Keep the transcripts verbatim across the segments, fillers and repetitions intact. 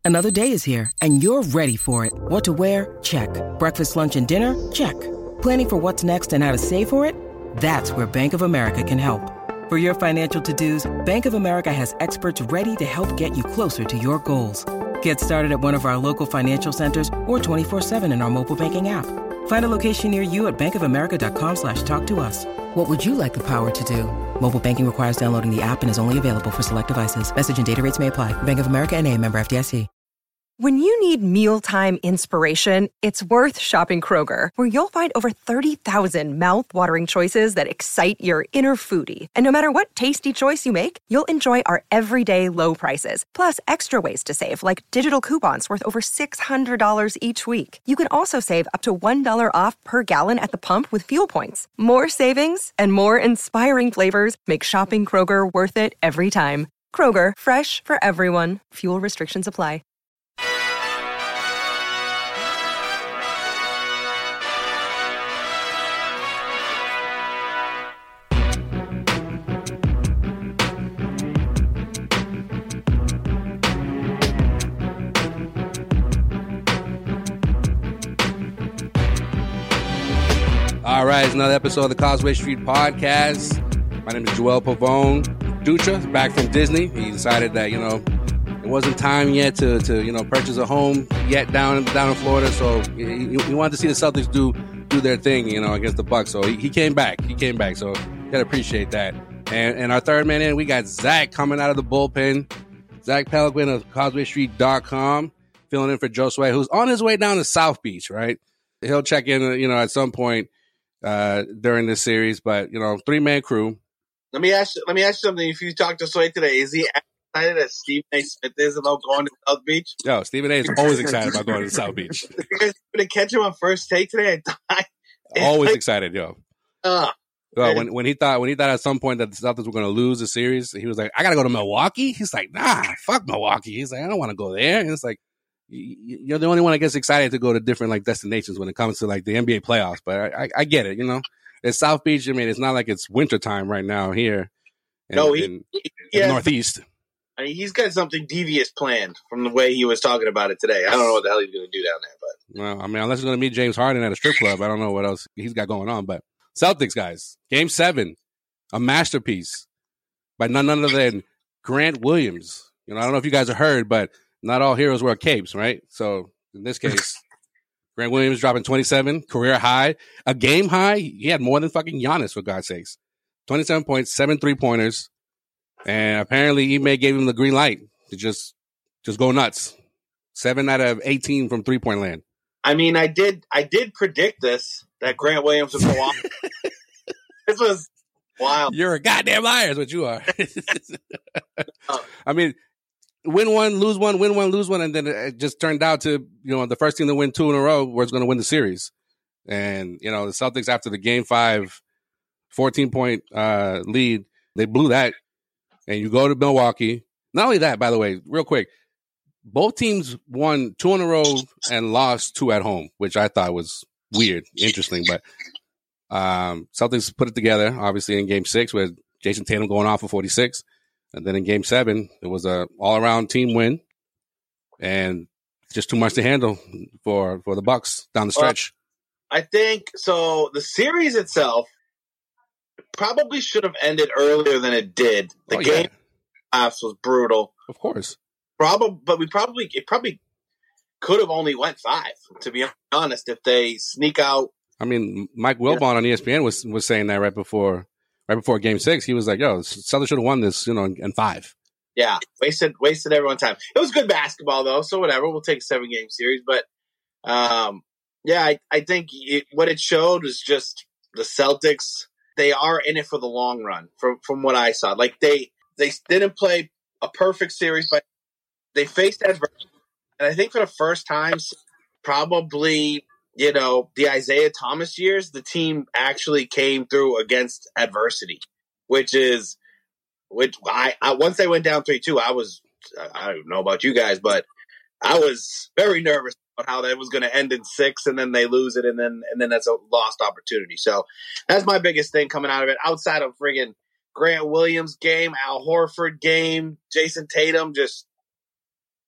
Another day is here, and you're ready for it. What to wear? Check. Breakfast, lunch, and dinner? Check. Planning for what's next and how to save for it? That's where Bank of America can help. For your financial to-dos, Bank of America has experts ready to help get you closer to your goals. Get started at one of our local financial centers or twenty-four seven in our mobile banking app. Find a location near you at bankofamerica.com slash talk to us. What would you like the power to do? Mobile banking requires downloading the app and is only available for select devices. Message and data rates may apply. Bank of America N A, member F D I C. When you need mealtime inspiration, it's worth shopping Kroger, where you'll find over thirty thousand mouth-watering choices that excite your inner foodie. And no matter what tasty choice you make, you'll enjoy our everyday low prices, plus extra ways to save, like digital coupons worth over six hundred dollars each week. You can also save up to one dollar off per gallon at the pump with fuel points. More savings and more inspiring flavors make shopping Kroger worth it every time. Kroger, fresh for everyone. Fuel restrictions apply. All right, it's another episode of the Causeway Street Podcast. My name is Joel Pavone Dutra, back from Disney. He decided that, you know, it wasn't time yet to, to you know, purchase a home yet down, down in Florida. So he, he wanted to see the Celtics do do their thing, you know, against the Bucks. So he, he came back. He came back. So you got to appreciate that. And, and our third man in, we got Zach coming out of the bullpen. Zach Peloquin of causeway street dot com, filling in for Josue, who's on his way down to South Beach, right? He'll check in, you know, at some point uh during this series, but you know, three-man crew. Let me ask let me ask you something. If you talk to Sway today, is he excited as Stephen A. Smith is about going to South Beach? Yo, Stephen A. is always excited about going to South Beach. You guys gonna catch him on first take today? I always like, excited, yo. Uh, well, when when he thought when he thought at some point that the Celtics were going to lose the series, he was like, "I got to go to Milwaukee." He's like, "Nah, fuck Milwaukee." He's like, "I don't want to go there." And it's like, you're the only one that gets excited to go to different like destinations when it comes to like the N B A playoffs. But I, I, I get it, you know. It's South Beach. I mean, it's not like it's wintertime right now here in, no, he, in, he, in yeah, the Northeast. I mean, he's got something devious planned from the way he was talking about it today. I don't know what the hell he's going to do down there. But well, I mean, unless he's going to meet James Harden at a strip club, I don't know what else he's got going on. But Celtics, guys, Game Seven, a masterpiece by none other than Grant Williams. You know, I don't know if you guys have heard, but not all heroes wear capes, right? So in this case, Grant Williams dropping twenty-seven, career high, a game high. He had more than fucking Giannis, for God's sakes. twenty-seven points, seven three-pointers. And apparently Ime gave him the green light to just just go nuts. Seven out of eighteen from three-point land. I mean, I did I did predict this, that Grant Williams would go off. This was wild. You're a goddamn liar is what you are. I mean, win one, lose one, win one, lose one, and then it just turned out to, you know, the first team to win two in a row was going to win the series. And, you know, the Celtics, after the game five fourteen-point uh, lead, they blew that. And you go to Milwaukee. Not only that, by the way, real quick, both teams won two in a row and lost two at home, which I thought was weird, interesting. But um, Celtics put it together, obviously, in game six with Jason Tatum going off for forty-six. And then in game seven, it was a all-around team win. And just too much to handle for, for the Bucks down the stretch. Well, I think, so the series itself probably should have ended earlier than it did. The oh, game yeah. was brutal. Of course. Probably, but we probably it probably could have only went five, to be honest, if they sneak out. I mean, Mike Wilbon yeah. on E S P N was was saying that right before right before game six. He was like, yo, Celtics should have won this, you know, in, in five. Yeah, wasted wasted everyone's time. It was good basketball though, so whatever. We'll take a seven game series, but um, yeah, I, I think it, what it showed was just the Celtics. They are in it for the long run, from from what I saw. Like they they didn't play a perfect series, but they faced adversity, and I think for the first time, probably, you know, the Isaiah Thomas years, the team actually came through against adversity, which is, which I, I once they went down three two, I was, I don't know about you guys, but I was very nervous about how that was going to end in six, and then they lose it, and then and then that's a lost opportunity. So that's my biggest thing coming out of it. Outside of friggin' Grant Williams game, Al Horford game, Jason Tatum just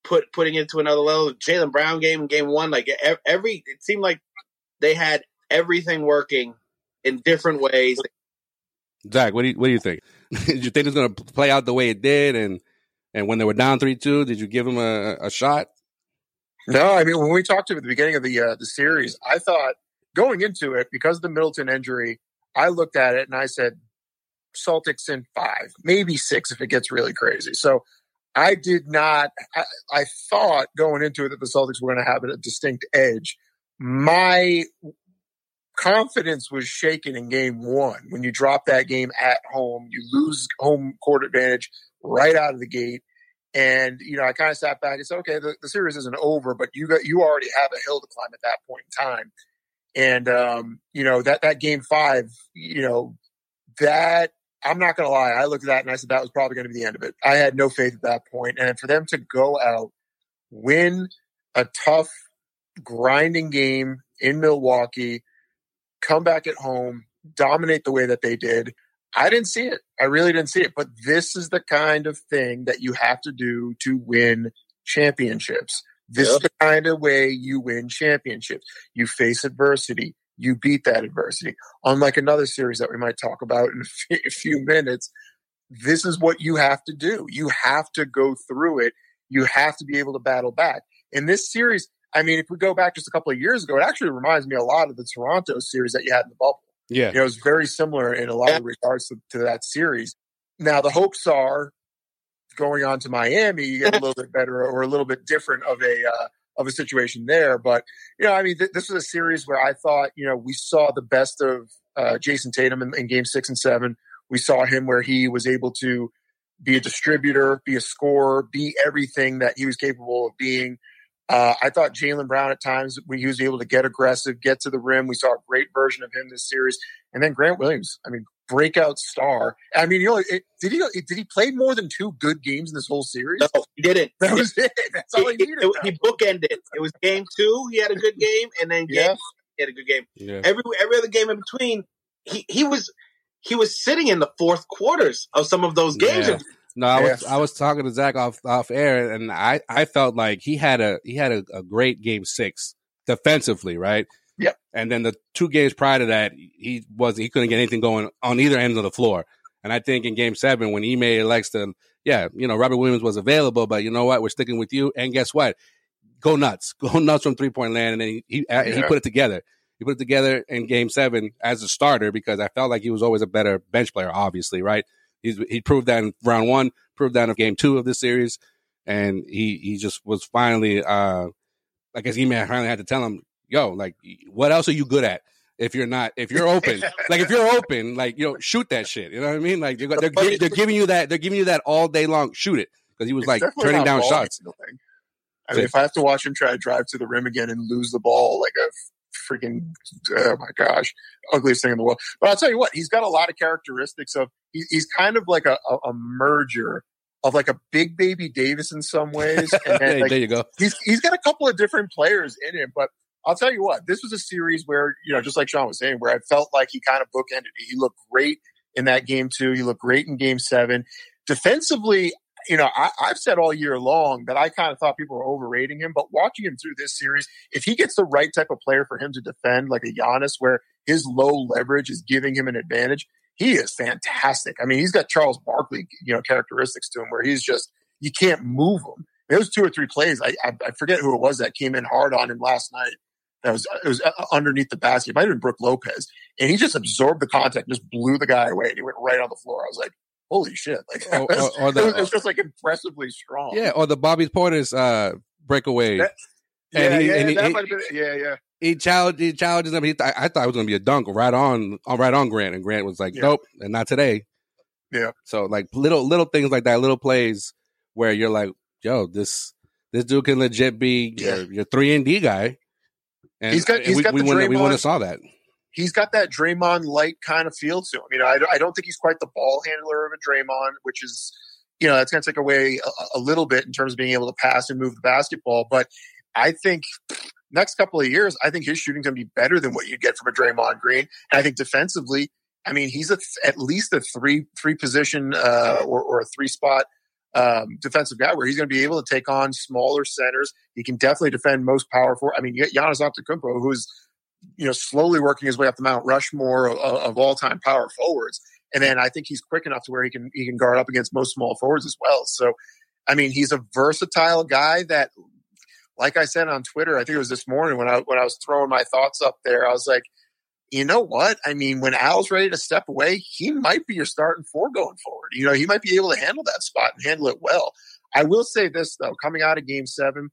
put putting it to another level. The Jaylen Brown game in game one, like every, it seemed like they had everything working in different ways. Zach, what do you what do you think? Did you think it was going to play out the way it did? And and when they were down three two, did you give them a, a shot? No, I mean, when we talked to him at the beginning of the uh, the series, I thought going into it, because of the Middleton injury, I looked at it and I said, Celtics in five, maybe six if it gets really crazy. So I did not, I, I thought going into it that the Celtics were going to have a distinct edge. My confidence was shaken in game one. When you drop that game at home, you lose home court advantage right out of the gate. And, you know, I kind of sat back and said, okay, the, the series isn't over, but you got, you already have a hill to climb at that point in time. And, um, you know, that, that game five, you know, that, I'm not going to lie. I looked at that and I said that was probably going to be the end of it. I had no faith at that point. And for them to go out, win a tough, grinding game in Milwaukee, come back at home, dominate the way that they did, I didn't see it. I really didn't see it. But this is the kind of thing that you have to do to win championships. This yep. is the kind of way you win championships. You face adversity. You beat that adversity. Unlike another series that we might talk about in a few minutes, this is what you have to do. You have to go through it. You have to be able to battle back. In this series, I mean, if we go back just a couple of years ago, it actually reminds me a lot of the Toronto series that you had in the bubble. Yeah. You know, it was very similar in a lot of regards to, to that series. Now, the hopes are going on to Miami, you get a little bit better or a little bit different of a uh, of a situation there. But, you know, I mean, th- this was a series where I thought, you know, we saw the best of uh, Jason Tatum in, in game six and seven. We saw him where he was able to be a distributor, be a scorer, be everything that he was capable of being. Uh, I thought Jaylen Brown at times, when he was able to get aggressive, get to the rim, we saw a great version of him this series. And then Grant Williams, I mean, breakout star. I mean, you know, it, did he did he play more than two good games in this whole series? No, he didn't. That was it. That's all he needed. It, it, he bookended. It was game two, he had a good game, and then game yeah. one, he had a good game. Yeah. Every every other game in between, he he was he was sitting in the fourth quarters of some of those games. Yeah. No, I yeah. was I was talking to Zach off off air, and I, I felt like he had a he had a, a great game six defensively, right? Yeah. And then the two games prior to that, he wasn't he couldn't get anything going on either end of the floor. And I think in game seven, when Ime elects to, yeah, you know, Robert Williams was available, but you know what, we're sticking with you. And guess what? Go nuts, go nuts from three point land, and then he he, yeah. he put it together. He put it together in game seven as a starter because I felt like he was always a better bench player, obviously, right? He's, he proved that in round one, proved that in game two of this series, and he, he just was finally, uh, I guess Ime finally had to tell him, yo, like, what else are you good at? If you're not, if you're open, like if you're open, like, you know, shoot that shit. You know what I mean? Like they're, they're, they're, they're giving you that, they're giving you that all day long. Shoot it, because he was it's like turning down shots. Handling. I mean, if I have to watch him try to drive to the rim again and lose the ball, like a freaking, oh my gosh, ugliest thing in the world. But I'll tell you what, he's got a lot of characteristics of, he, he's kind of like a, a, a merger of like a big baby Davis in some ways. And then, like, there you go. He's he's got a couple of different players in him, but I'll tell you what, this was a series where, you know, just like Sean was saying, where I felt like he kind of bookended it. He looked great in that game two. He looked great in game seven. Defensively, you know, I, I've said all year long that I kind of thought people were overrating him, but watching him through this series, if he gets the right type of player for him to defend, like a Giannis, where his low leverage is giving him an advantage, he is fantastic. I mean, he's got Charles Barkley, you know, characteristics to him where he's just, you can't move him. There was two or three plays. I, I, I forget who it was that came in hard on him last night. That was, it was underneath the basket. It might have been Brook Lopez. And he just absorbed the contact, just blew the guy away, and he went right on the floor. I was like, holy shit. Like, or, or, or the, it, was, it was just like impressively strong. Yeah, or the Bobby Portis uh, breakaway. That, yeah, and he, yeah, and he, that he, might have been, yeah, yeah. He challenged, he challenges him. He th- I thought it was going to be a dunk right on, on, right on Grant. And Grant was like, yeah. nope, and not today. Yeah. So, like, little little things like that, little plays where you're like, yo, this this dude can legit be yeah. your, your three and D guy. And he's got, he's we, got we, the wouldn't, we Draymond, wouldn't have saw that. He's got that Draymond light kind of feel to him. You know, I, I don't think he's quite the ball handler of a Draymond, which is, you know, that's going to take away a, a little bit in terms of being able to pass and move the basketball. But I think next couple of years, I think his shooting's going to be better than what you get from a Draymond Green. And I think defensively, I mean, he's a, at least a three three position uh, or, or a three spot um, defensive guy where he's going to be able to take on smaller centers. He can definitely defend most power forward. I mean, you got Giannis Antetokounmpo, who's, you know, slowly working his way up the Mount Rushmore of, of all-time power forwards. And then I think he's quick enough to where he can he can guard up against most small forwards as well. So, I mean, he's a versatile guy that, like I said on Twitter, I think it was this morning when I when I was throwing my thoughts up there, I was like, you know what? I mean, when Al's ready to step away, he might be your starting four going forward. You know, he might be able to handle that spot and handle it well. I will say this, though, coming out of game seven,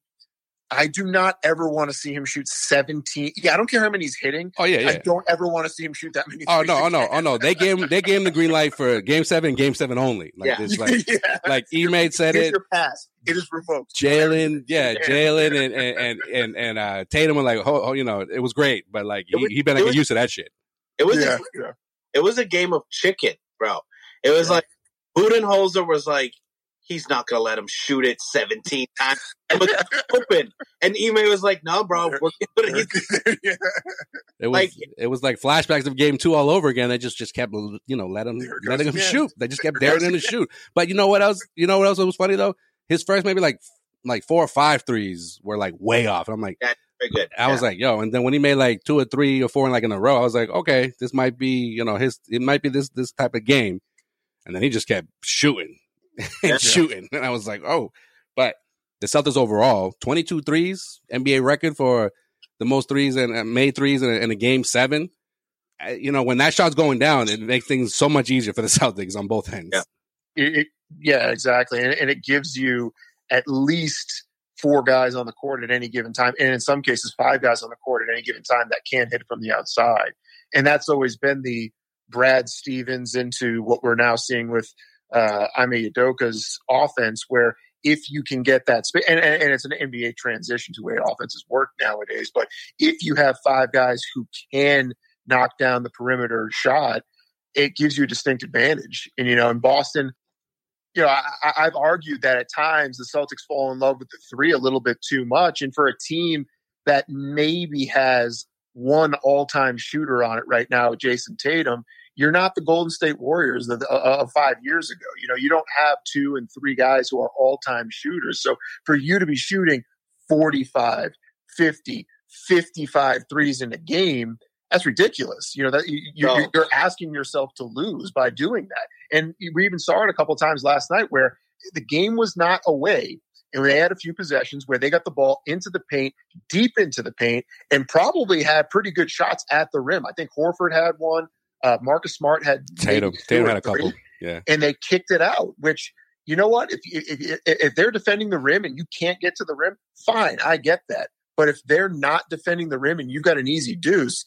I do not ever want to see him shoot seventeen. Yeah, I don't care how many he's hitting. Oh, yeah, yeah. I don't ever want to see him shoot that many. Oh, no, oh, no, oh, no. They gave him, they gave him the green light for game seven, game seven only. Like, Yeah. it's like, yeah. like E-Made said Here's it. your pass. It is revoked. Jalen, yeah, Jalen and, and, and, and, and uh, Tatum were like, oh, oh, you know, it was great, but like, he, he better it get was- used to that shit. It was Yeah, a, yeah. it was a game of chicken, bro. It was like Budenholzer was like, he's not gonna let him shoot it seventeen times. It was open, and Ime was like, "No, bro, we're good." He's, Yeah. It was Like- it was like flashbacks of game two all over again. They just, just kept, you know, let him, There it goes letting him again. shoot. They just kept There it daring goes him to shoot. But you know what else? You know what else was funny though? His first maybe like like four or five threes were like way off. And I'm like, very good. I was like, yo, and then when he made like two or three or four like in a row, I was like, okay, this might be, you know, his, it might be this this type of game. And then he just kept shooting and Yeah. shooting, and I was like, oh. But the Celtics overall, twenty-two threes, N B A record for the most threes and uh, made threes in a, in a game seven. Uh, you know, when that shot's going down, it makes things so much easier for the Celtics on both ends. Yeah. It, it, yeah, exactly. And, and it gives you at least four guys on the court at any given time. And in some cases, five guys on the court at any given time that can hit from the outside. And that's always been the Brad Stevens into what we're now seeing with uh, Ime Udoka's offense, where if you can get that space, and, and it's an N B A transition to the way offenses work nowadays, but if you have five guys who can knock down the perimeter shot, it gives you a distinct advantage. And, you know, in Boston, you know, I, I've argued that at times the Celtics fall in love with the three a little bit too much. And for a team that maybe has one all-time shooter on it right now, Jason Tatum, you're not the Golden State Warriors of, of five years ago. You know, you don't have two and three guys who are all-time shooters. So for you to be shooting forty-five, fifty, fifty-five threes in a game, that's ridiculous. You know, that you, you're, No. you're asking yourself to lose by doing that. And we even saw it a couple of times last night where the game was not away. And they had a few possessions where they got the ball into the paint, deep into the paint, and probably had pretty good shots at the rim. I think Horford had one. Uh, Marcus Smart had Tatum, maybe two Tatum or had a couple. three, Yeah. and they kicked it out. Which, you know what? If, if if they're defending the rim and you can't get to the rim, fine, I get that. But if they're not defending the rim and you've got an easy deuce,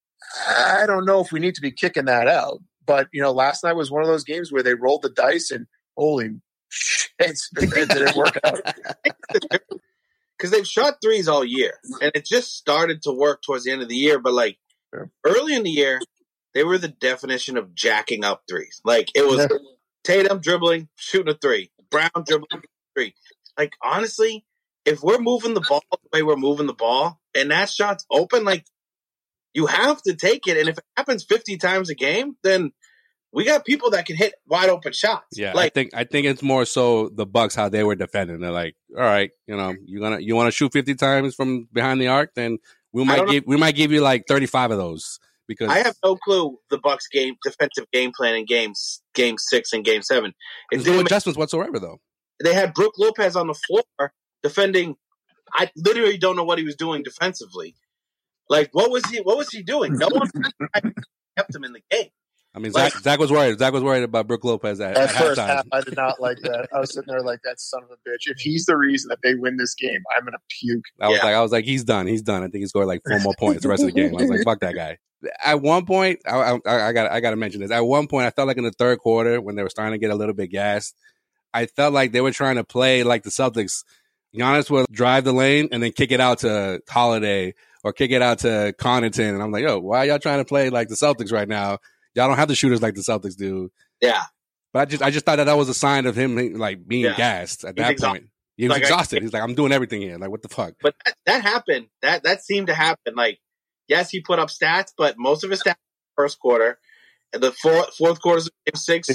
I don't know if we need to be kicking that out. But you know, last night was one of those games where they rolled the dice and holy shit, it didn't work out. Because they've shot threes all year, and it just started to work towards the end of the year. But like Sure. early in the year, they were the definition of jacking up threes. Like it was Yeah. Tatum dribbling, shooting a three, Brown dribbling, shooting a three. Like honestly, if we're moving the ball the way we're moving the ball, and that shot's open, like you have to take it. And if it happens fifty times a game, then we got people that can hit wide open shots. Yeah, I like think I think it's more so the Bucks how they were defending. They're like, all right, you know, you gonna you want to shoot fifty times from behind the arc, then we might don't know. give we might give you like thirty-five of those because I have no clue the Bucks game defensive game plan in games game six and game seven. It there's didn't no make- adjustments whatsoever though. they had Brook Lopez on the floor defending. I literally don't know what he was doing defensively. Like what was he? What was he doing? No one kept him in the game. I mean, Like- Zach, Zach was worried. Zach was worried about Brook Lopez at, That at first halftime. half, I did not like that. I was sitting there like, that son of a bitch. If he's the reason that they win this game, I'm going to puke. I was Yeah. like, I was like, he's done. He's done. I think he scored like four more points the rest of the game. I was like, fuck that guy. At one point, I, I, I got I got to mention this. At one point, I felt like in the third quarter when they were starting to get a little bit gassed, I felt like they were trying to play like the Celtics. Giannis would drive the lane and then kick it out to Holiday or kick it out to Connaughton, and I'm like, yo, why are y'all trying to play like the Celtics right now? Y'all don't have the shooters like the Celtics do. Yeah, But I just I just thought that that was a sign of him like being Yeah. gassed at He's that exhausted. point. He was Like, I- exhausted. He's like, I'm doing everything here. Like, what the fuck? but that, that happened. That that seemed to happen. Like yes, he put up stats, but most of his stats first quarter. And the fourth fourth quarter of game six, It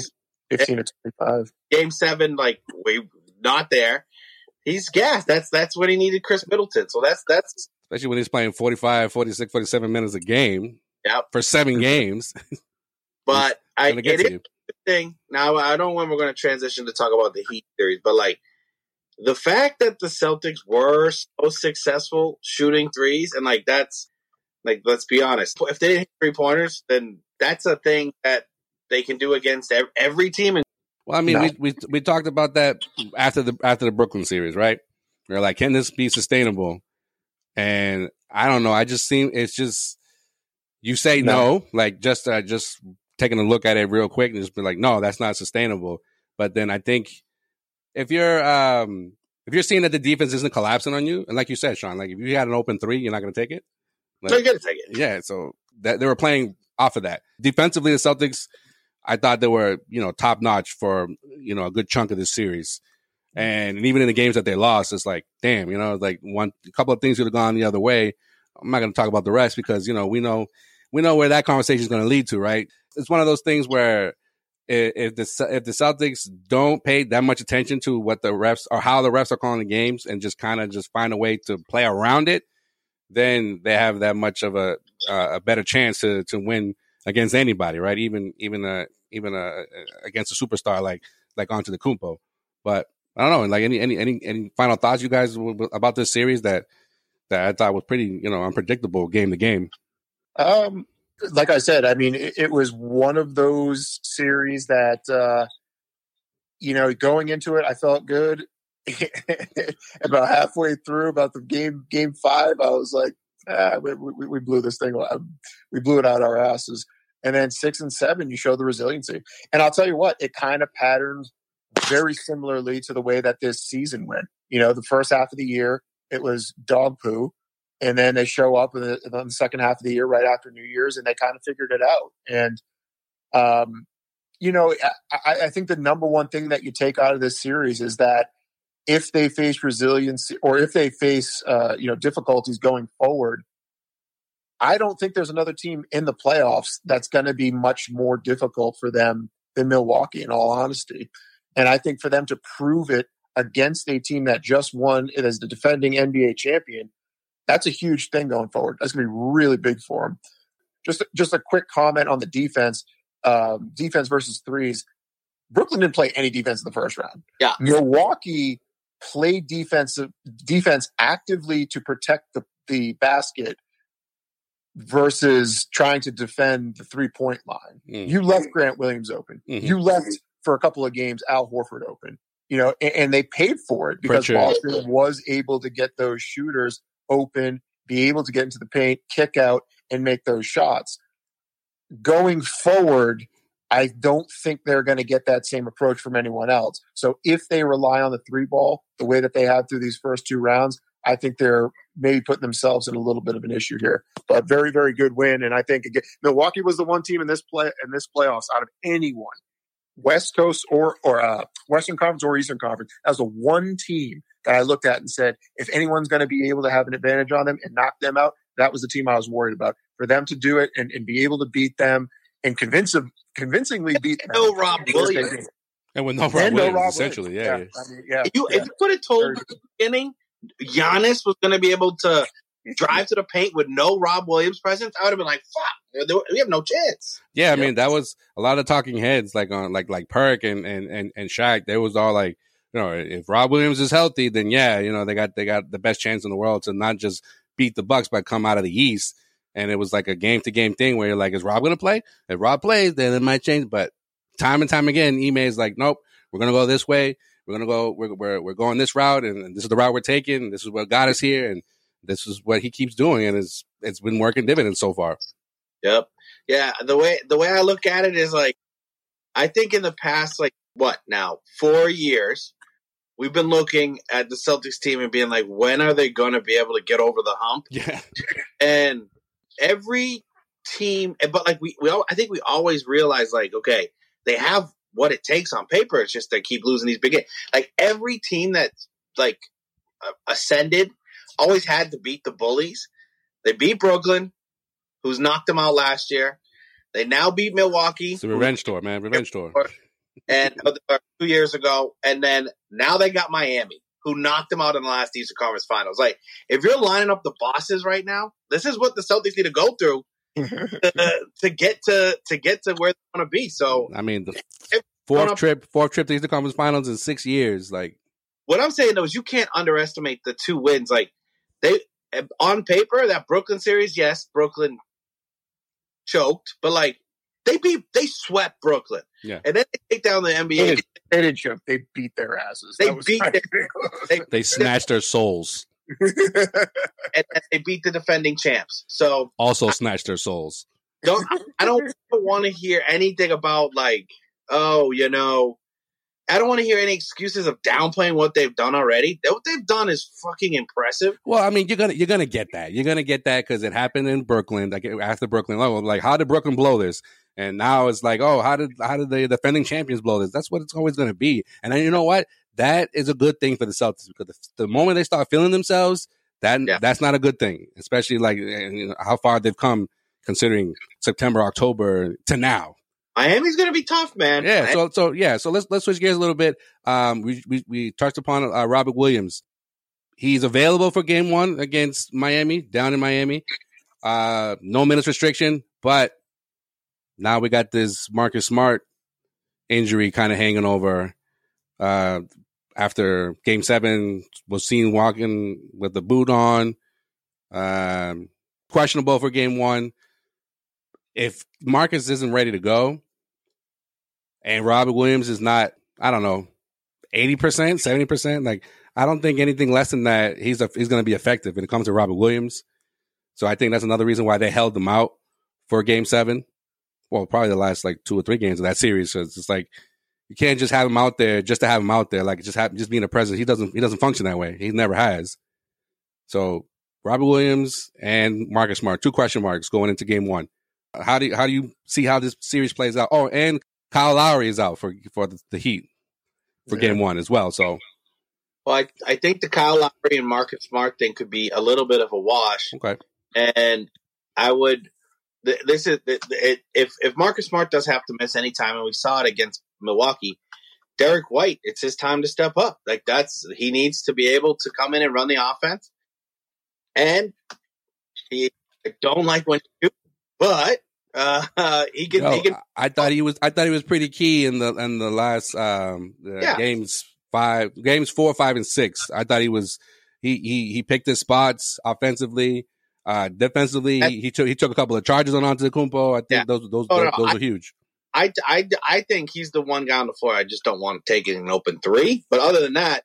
fifteen to twenty-five. Game seven, like we not there. He's gassed. That's that's what he needed, Chris Middleton. So that's that's especially when he's playing forty-five, forty-six, forty-seven minutes a game. Yep. For seven games. But I it is you. a thing. Now I don't know when we're going to transition to talk about the Heat series, but like the fact that the Celtics were so successful shooting threes, and like that's like let's be honest, if they didn't hit three pointers, then that's a thing that they can do against every team. And well, I mean, no. we we we talked about that after the after the Brooklyn series, right? We're like, can this be sustainable? And I don't know. I just seem it's just you say no, no like just uh, just taking a look at it real quick and just be like, no, that's not sustainable. But then I think if you're um, if you're seeing that the defense isn't collapsing on you, and like you said, Sean, like if you had an open three, you're not going to take it. Like, so you got to take it. Yeah. So that they were playing off of that defensively. The Celtics, I thought they were you know top notch for you know a good chunk of this series. And, and even in the games that they lost, it's like, damn, you know, like one, a couple of things would have gone the other way. I'm not going to talk about the rest because, you know, we know, we know where that conversation is going to lead to, right? It's one of those things where if, if the, if the Celtics don't pay that much attention to what the refs or how the refs are calling the games and just kind of just find a way to play around it, then they have that much of a, uh, a better chance to, to win against anybody, right? Even, even, uh, even, uh, against a superstar like, like Antetokounmpo. But, I don't know. Like any any any any final thoughts you guys about this series that that I thought was pretty you know unpredictable game to game. Um, like I said, I mean, it, it was one of those series that uh, you know going into it, I felt good. About halfway through, about the game game five, I was like, ah, we, we, we blew this thing. We blew it out our asses. And then six and seven, you show the resiliency. And I'll tell you what, it kind of patterned very similarly to the way that this season went. You know, the first half of the year, it was dog poo. And then they show up in the, in the second half of the year right after New Year's, and they kind of figured it out. And, um, you know, I, I think the number one thing that you take out of this series is that if they face resiliency or if they face, uh, you know, difficulties going forward, I don't think there's another team in the playoffs that's going to be much more difficult for them than Milwaukee, in all honesty. And I think for them to prove it against a team that just won it as the defending N B A champion, that's a huge thing going forward. That's going to be really big for them. Just, just a quick comment on the defense, um, defense versus threes. Brooklyn didn't play any defense in the first round. Yeah. Milwaukee played defensive defense actively to protect the, the basket versus trying to defend the three-point line. Mm. You left Grant Williams open. Mm-hmm. You left, for a couple of games, Al Horford open. You know, and, and they paid for it because for sure. Boston was able to get those shooters open, be able to get into the paint, kick out, and make those shots. Going forward, I don't think they're going to get that same approach from anyone else. So if they rely on the three ball the way that they have through these first two rounds, I think they're maybe putting themselves in a little bit of an issue here. But very, very good win. And I think again, Milwaukee was the one team in this play in this playoffs out of anyone, West Coast or or uh, Western Conference or Eastern Conference, as the one team that I looked at and said, if anyone's going to be able to have an advantage on them and knock them out, that was the team I was worried about. For them to do it and, and be able to beat them and convince them, convincingly beat them. No Rob Williams. And with no Rob Williams, no Rob essentially, Williams. yeah. yeah. I mean, yeah, if you, yeah. if you could have told me at the beginning Giannis was going to be able to drive to the paint with no Rob Williams presence, I would have been like, fuck, we have no chance. Yeah, I mean, that was a lot of talking heads, like on like like Perk and, and, and, and Shaq. They was all like, you know, if Rob Williams is healthy, then yeah, you know, they got they got the best chance in the world to not just beat the Bucks, but come out of the East. And it was like a game to game thing where you're like, is Rob going to play? If Rob plays, then it might change. But time and time again, Ime is like, nope, we're going to go this way. We're going to go, we're, we're, we're going this route. And this is the route we're taking. This is what got us here. And this is what he keeps doing. And it's, it's been working dividends so far. Yep. Yeah. The way, the way I look at it is like, I think in the past, like what now, four years, we've been looking at the Celtics team and being like, when are they going to be able to get over the hump? Yeah. And every team, but like we, we all, I think we always realize like, okay, they have what it takes on paper. It's just they keep losing these big games. Like every team that's like uh, ascended always had to beat the bullies. They beat Brooklyn, who's knocked them out last year. They now beat Milwaukee. It's a revenge tour, man. Revenge tour. and uh, two years ago, and then now they got Miami, who knocked them out in the last Eastern Conference Finals. Like, if you're lining up the bosses right now, this is what the Celtics need to go through to, to get to to get to where they want to be. So, I mean, the fourth trip, fourth trip to Eastern Conference Finals in six years. Like, what I'm saying though is you can't underestimate the two wins. Like, they on paper that Brooklyn series, yes, Brooklyn choked, but like they beat, they swept Brooklyn, yeah, and then they take down the N B A. They didn't, they didn't choke; they beat their asses. They beat their, they, they snatched their souls, and, and they beat the defending champs. So also I, snatched their souls. Don't I don't want to hear anything about like, oh, you know, I don't want to hear any excuses of downplaying what they've done already. What they've done is fucking impressive. Well, I mean, you're gonna you're gonna get that. You're gonna get that because it happened in Brooklyn. Like after Brooklyn, like how did Brooklyn blow this? And now it's like, oh, how did how did the defending champions blow this? That's what it's always gonna be. And then you know what? That is a good thing for the Celtics because the, the moment they start feeling themselves, that yeah. that's not a good thing. Especially like you know, how far they've come considering September, October to now. Miami's going to be tough, man. Yeah, so so yeah, so let's let's switch gears a little bit. Um, we we, we touched upon uh, Robert Williams. He's available for Game One against Miami, down in Miami. Uh, no minutes restriction, but now we got this Marcus Smart injury kind of hanging over. Uh, after Game Seven, was seen walking with the boot on. Um, questionable for Game One. If Marcus isn't ready to go and Robert Williams is not, I don't know, eighty percent, seventy percent, like I don't think anything less than that, he's a, he's going to be effective when it comes to Robert Williams. So I think that's another reason why they held him out for Game seven. Well, probably the last like two or three games of that series. So it's just like, you can't just have him out there just to have him out there. Like just have, just being a presence. He doesn't, he doesn't function that way. He never has. So Robert Williams and Marcus Smart, two question marks going into Game One. How do you, how do you see how this series plays out? Oh, and Kyle Lowry is out for for the, the Heat for yeah. Game One as well. So, well, I I think the Kyle Lowry and Marcus Smart thing could be a little bit of a wash. Okay, and I would this is it, if if Marcus Smart does have to miss any time, and we saw it against Milwaukee, Derek White, it's his time to step up. Like that's he needs to be able to come in and run the offense, and he I don't like when you. But uh, he can. Yo, he can. I thought he was. I thought he was pretty key in the in the last um, the yeah. games five, games four, five, and six. I thought he was. He he he picked his spots offensively, uh, defensively. He, he took he took a couple of charges on Antetokounmpo. I think yeah. those those oh, those, no, those I, are huge. I, I, I think he's the one guy on the floor. I just don't want to take it in an open three. But other than that,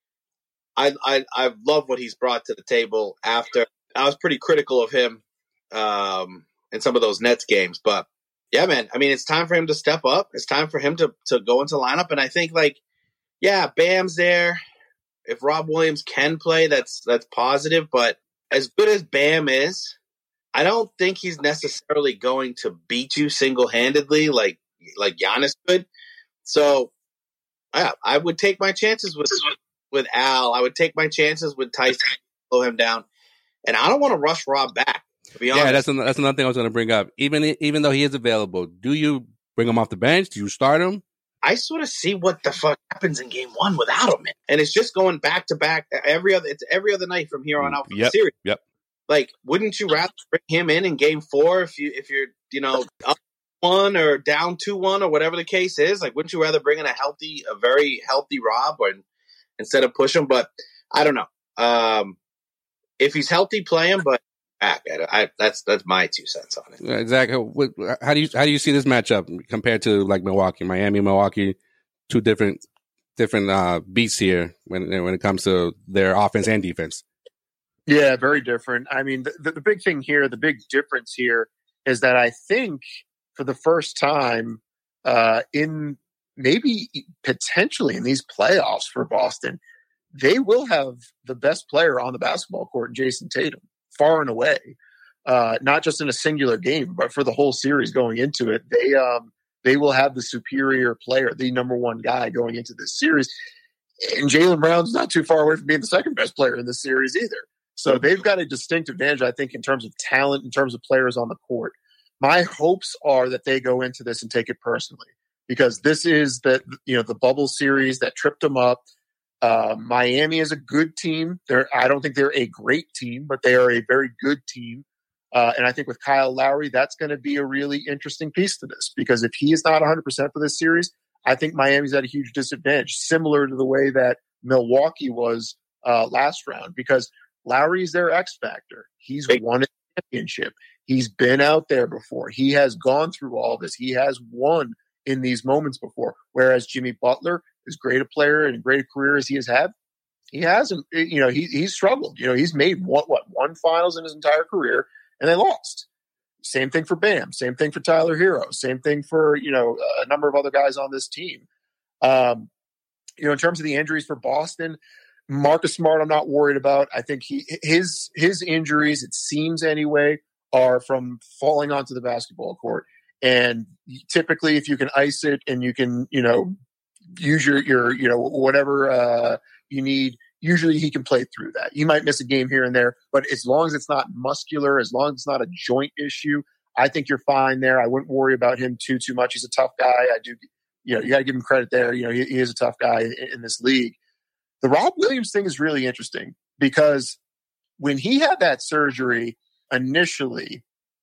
I I I love what he's brought to the table. After I was pretty critical of him. Um, in some of those Nets games. But yeah, man, I mean, it's time for him to step up. It's time for him to, to go into lineup. And I think like, yeah, Bam's there. If Rob Williams can play, that's, that's positive. But as good as Bam is, I don't think he's necessarily going to beat you single-handedly like, like Giannis could. So yeah, I would take my chances with, with Al. I would take my chances with Tyson, slow him down. And I don't want to rush Rob back. Yeah, that's an, that's another thing I was going to bring up. Even even though he is available, do you bring him off the bench? Do you start him? I sort of see what the fuck happens in Game One without him, and it's just going back to back every other. It's every other night from here on out for yep, the series. Yep. Like, wouldn't you rather bring him in in Game Four if you if you're you know up one or down two one or whatever the case is? Like, wouldn't you rather bring in a healthy, a very healthy Rob, or instead of push him? But I don't know. Um, if he's healthy, play him, but. I, I, that's that's my two cents on it. Exactly. How do you how do you see this matchup compared to like Milwaukee, Miami, Milwaukee? Two different different uh, beats here when when it comes to their offense and defense. Yeah, very different. I mean, the, the big thing here, the big difference here is that I think for the first time uh, in maybe potentially in these playoffs for Boston, they will have the best player on the basketball court, Jason Tatum. Far and away, uh, not just in a singular game, but for the whole series going into it, they um, they will have the superior player, the number one guy going into this series. And Jaylen Brown's not too far away from being the second best player in this series either. So they've got a distinct advantage, I think, in terms of talent, in terms of players on the court. My hopes are that they go into this and take it personally. because this is the, you know, the bubble series that tripped them up. Uh, Miami is a good team. They're, I don't think they're a great team, but they are a very good team. Uh, and I think with Kyle Lowry, that's going to be a really interesting piece to this, because if he is not one hundred percent for this series, I think Miami's at a huge disadvantage, similar to the way that Milwaukee was uh, last round, because Lowry's their X factor. He's won a championship. He's been out there before. He has gone through all this. He has won in these moments before. Whereas Jimmy Butler, as great a player and great a career as he has had, he hasn't, you know, he, he's struggled. You know, he's made what, what, one finals in his entire career, and they lost. Same thing for Bam. Same thing for Tyler Hero. Same thing for, you know, a number of other guys on this team. Um, you know, in terms of the injuries for Boston, Marcus Smart, I'm not worried about. I think he his his injuries, it seems anyway, are from falling onto the basketball court. And typically, if you can ice it and you can, you know, use your your you know whatever uh, you need, usually he can play through that. You might miss a game here and there, but as long as it's not muscular, as long as it's not a joint issue, I think you're fine there. I wouldn't worry about him too too much. He's a tough guy. I do, you know, you got to give him credit there. You know, he, he is a tough guy in, in this league. The Rob Williams thing is really interesting, because when he had that surgery initially,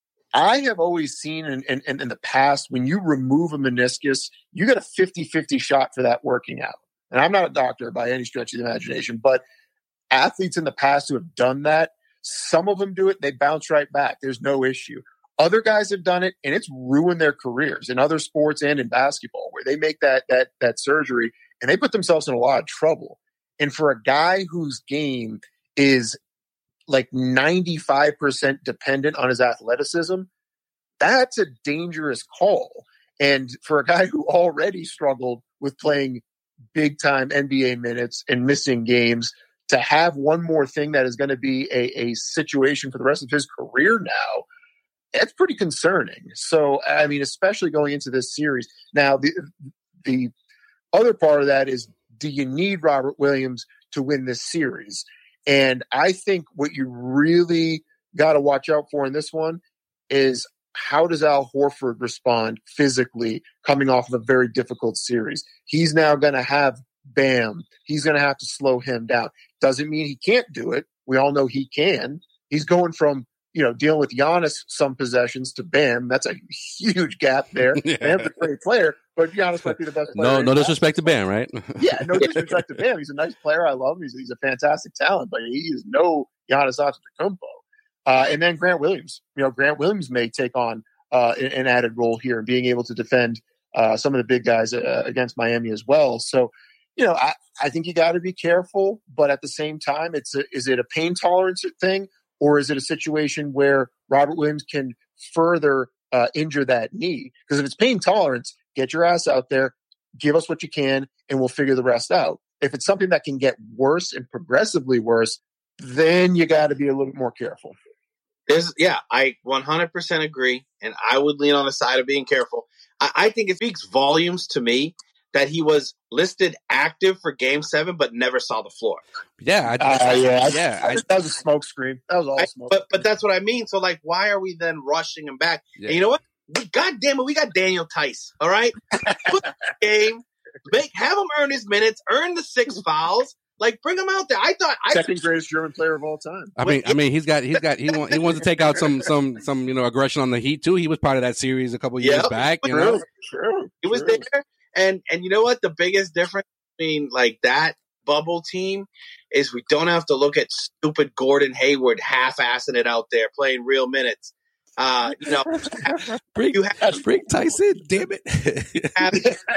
I have always seen in, in, in the past, when you remove a meniscus, you get a fifty-fifty shot for that working out. And I'm not a doctor by any stretch of the imagination, but athletes in the past who have done that, some of them do it, they bounce right back. There's no issue. Other guys have done it, and it's ruined their careers in other sports and in basketball, where they make that that that surgery and they put themselves in a lot of trouble. And for a guy whose game is like ninety-five percent dependent on his athleticism, that's a dangerous call. And for a guy who already struggled with playing big time N B A minutes and missing games, to have one more thing that is going to be a, a situation for the rest of his career now, that's pretty concerning. So, I mean, especially going into this series. Now, the the other part of that is, do you need Robert Williams to win this series? And I think what you really got to watch out for in this one is, how does Al Horford respond physically coming off of a very difficult series? He's now going to have Bam. He's going to have to slow him down. Doesn't mean he can't do it. We all know he can. He's going from, you know, dealing with Giannis some possessions to Bam. That's a huge gap there. Yeah. Bam's a great player, but Giannis might be the best player. No, no disrespect to Bam, right? Yeah, no disrespect to Bam. He's a nice player. I love him. He's, he's a fantastic talent, but he is no Giannis Antetokounmpo. Uh, and then Grant Williams. You know, Grant Williams may take on uh, an, an added role here in being able to defend uh, some of the big guys uh, against Miami as well. So, you know, I, I think you got to be careful, but at the same time, it's a, is it a pain tolerance thing, or is it a situation where Robert Williams can further uh, injure that knee? Because if it's pain tolerance, get your ass out there, give us what you can, and we'll figure the rest out. If it's something that can get worse and progressively worse, then you got to be a little bit more careful. There's, yeah, I one hundred percent agree, and I would lean on the side of being careful. I, I think it speaks volumes to me that he was listed active for Game Seven, but never saw the floor. Yeah, I, Uh, yeah, yeah. I, I, that was a smoke screen. That was all I, smoke. but but that's what I mean. So like, why are we then rushing him back? Yeah. And you know what? We, God damn it, we got Daniel Tice. All right, put the game, make have him earn his minutes, earn the six fouls. Like, bring him out there. I thought I Second greatest German player of all time. I mean, I mean, he's got, he's got, he want, he wants to take out some, some, some, you know, aggression on the Heat too. He was part of that series a couple years Yep. back. You True, know, true, He was true. there. And and you know what? The biggest difference between like that bubble team is we don't have to look at stupid Gordon Hayward half-assing it out there, playing real minutes. Uh, you know, bring, you have, bring Tyson. Damn it. have,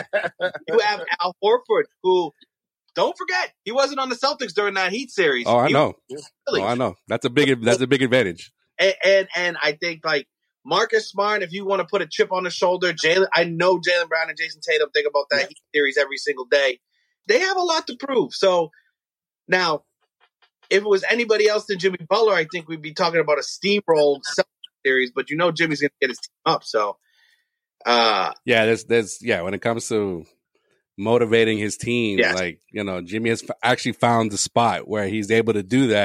you have Al Horford, who, don't forget, he wasn't on the Celtics during that Heat series. Oh, I He know. was really- Oh, I know. That's a big, that's a big advantage. And, and and I think like Marcus Smart, if you want to put a chip on the shoulder, Jalen, I know Jaylen Brown and Jason Tatum think about that Heat series every single day. They have a lot to prove. So now, if it was anybody else than Jimmy Butler, I think we'd be talking about a steamroll series. But you know, Jimmy's going to get his team up. So, uh, Yeah, there's, there's, yeah. When it comes to motivating his team, Yes. like, you know, Jimmy has f- actually found the spot where he's able to do that.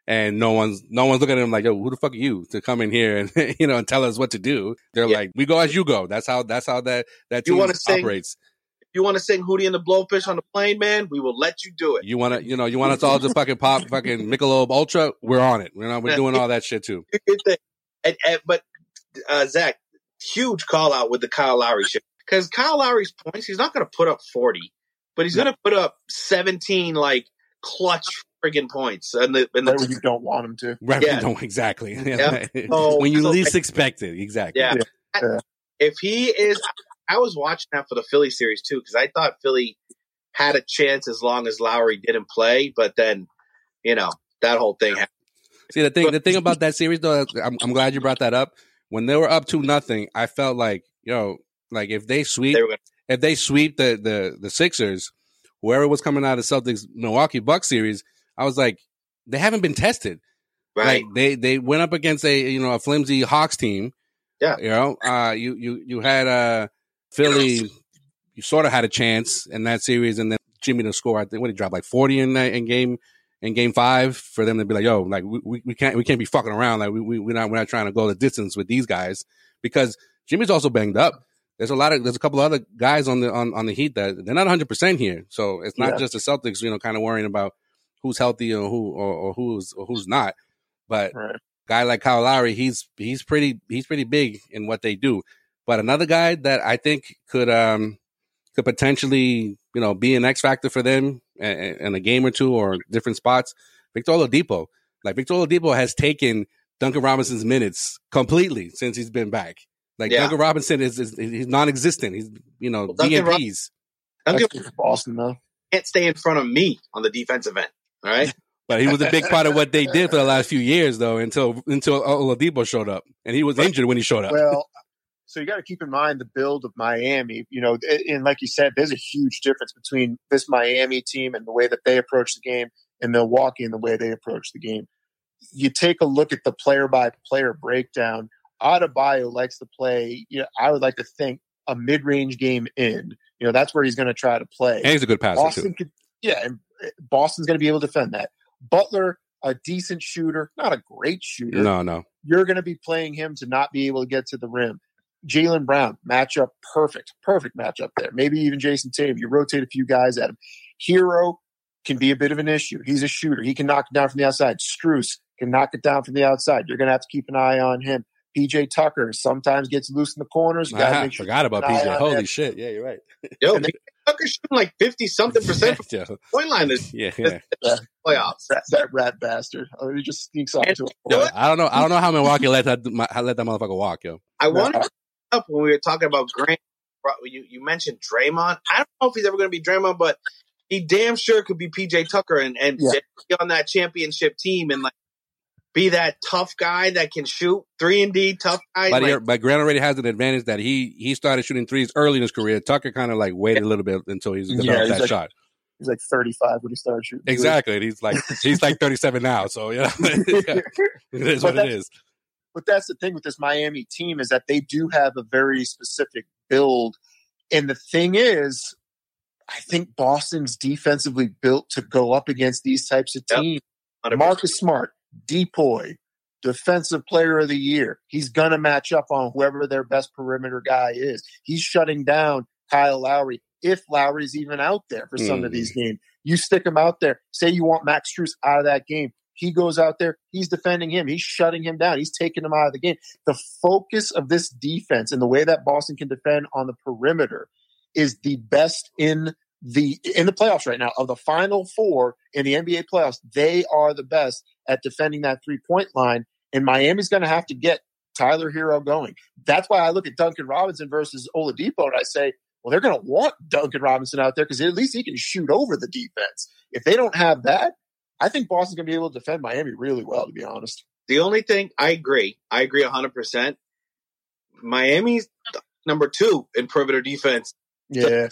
and no one's no one's looking at him like, yo, who the fuck are you to come in here and you know and tell us what to do? They're yeah. like, we go as you go. That's how that's how that that team operates. You want to sing Hootie and the Blowfish on the plane, man? We will let you do it. You want to, you know, you want us all to fucking pop fucking Michelob Ultra? We're on it. We're not, we're doing all that shit too. and, and, but uh, Zach, huge call out with the Kyle Lowry shit because Kyle Lowry's points, he's not going to put up forty, but he's no. going to put up seventeen like clutch friggin' points. And the, and the right, you don't want him to, right? Yeah. You don't exactly. Yeah. So, when you so, least expect it, exactly. Yeah. yeah. If he is. I was watching that for the Philly series too because I thought Philly had a chance as long as Lowry didn't play, but then you know that whole thing happened. See the thing, the thing about that series though, I'm, I'm glad you brought that up. When they were up two nothing, I felt like yo, like if they sweep, they gonna- if they sweep the, the the Sixers, whoever was coming out of Celtics Milwaukee Bucks series, I was like, they haven't been tested. Right? Like they they went up against a you know a flimsy Hawks team. Yeah. You know, uh, you you you had uh. Philly, you sort of had a chance in that series, and then Jimmy to score. I think what he dropped like forty in that in game in game five for them to be like, yo, like we, we can't we can't be fucking around. Like we we we're not we're not trying to go the distance with these guys because Jimmy's also banged up. There's a lot of there's a couple of other guys on the on, on the Heat that they're not one hundred percent here. So it's not yeah. just the Celtics, you know, kind of worrying about who's healthy or who or, or who's or who's not. But right. a guy like Kyle Lowry, he's he's pretty he's pretty big in what they do. But another guy that I think could um, could potentially, you know, be an X factor for them in, in a game or two or different spots, Victor Oladipo. Like Victor Oladipo has taken Duncan Robinson's minutes completely since he's been back. Like yeah. Duncan Robinson is, is he's non-existent. He's you know well, D M Ps. Duncan for Boston though can't stay in front of me on the defensive end. All right. But he was a big part of what they did for the last few years, though, until until Oladipo showed up, and he was injured when he showed up. Well. So you got to keep in mind the build of Miami, you know, and like you said, there's a huge difference between this Miami team and the way that they approach the game and Milwaukee and the way they approach the game. You take a look at the player by player breakdown. Adebayo likes to play, you know, I would like to think a mid-range game in, you know, that's where he's going to try to play. And he's a good passer Boston too. Could, yeah. And Boston's going to be able to defend that. Butler, a decent shooter, not a great shooter. No, no. You're going to be playing him to not be able to get to the rim. Jaylen Brown, matchup perfect, perfect matchup there. Maybe even Jason Tatum. You rotate a few guys at him. Hero can be a bit of an issue. He's a shooter. He can knock it down from the outside. Strus can knock it down from the outside. You're going to have to keep an eye on him. P J Tucker sometimes gets loose in the corners. You I make sure forgot about P J. Holy him. Shit. Yeah, you're right. Yo, P J Tucker's shooting like fifty-something percent from the point line this, yeah, yeah. this playoffs. That, that rat bastard. Oh, he just sneaks up to him. Yo, I don't know. I don't know how Milwaukee let that, let that motherfucker walk, yo. I wonder up when we were talking about Grant, you, you mentioned Draymond. I don't know if he's ever going to be Draymond, but he damn sure could be P J Tucker and, and yeah. be on that championship team and like be that tough guy that can shoot three and D tough guy. But, like, but Grant already has an advantage that he he started shooting threes early in his career. Tucker kind of like waited a little bit until he's developed yeah, that like, shot. He's like thirty-five when he started shooting. Exactly. And he's like he's like thirty-seven now. So yeah, it is but what it is. But that's the thing with this Miami team is that they do have a very specific build. And the thing is, I think Boston's defensively built to go up against these types of teams. Yep. Marcus Smart, Depoy, Defensive Player of the Year. He's going to match up on whoever their best perimeter guy is. He's shutting down Kyle Lowry, if Lowry's even out there for some mm. of these games. You stick him out there. Say you want Max Strus out of that game. He goes out there. He's defending him. He's shutting him down. He's taking him out of the game. The focus of this defense and the way that Boston can defend on the perimeter is the best in the in the playoffs right now. Of the final four in the N B A playoffs, they are the best at defending that three-point line. And Miami's going to have to get Tyler Hero going. That's why I look at Duncan Robinson versus Oladipo and I say, well, they're going to want Duncan Robinson out there because at least he can shoot over the defense. If they don't have that, I think Boston's going to be able to defend Miami really well, to be honest. The only thing, I agree. I agree one hundred percent. Miami's number two in perimeter defense. Yeah.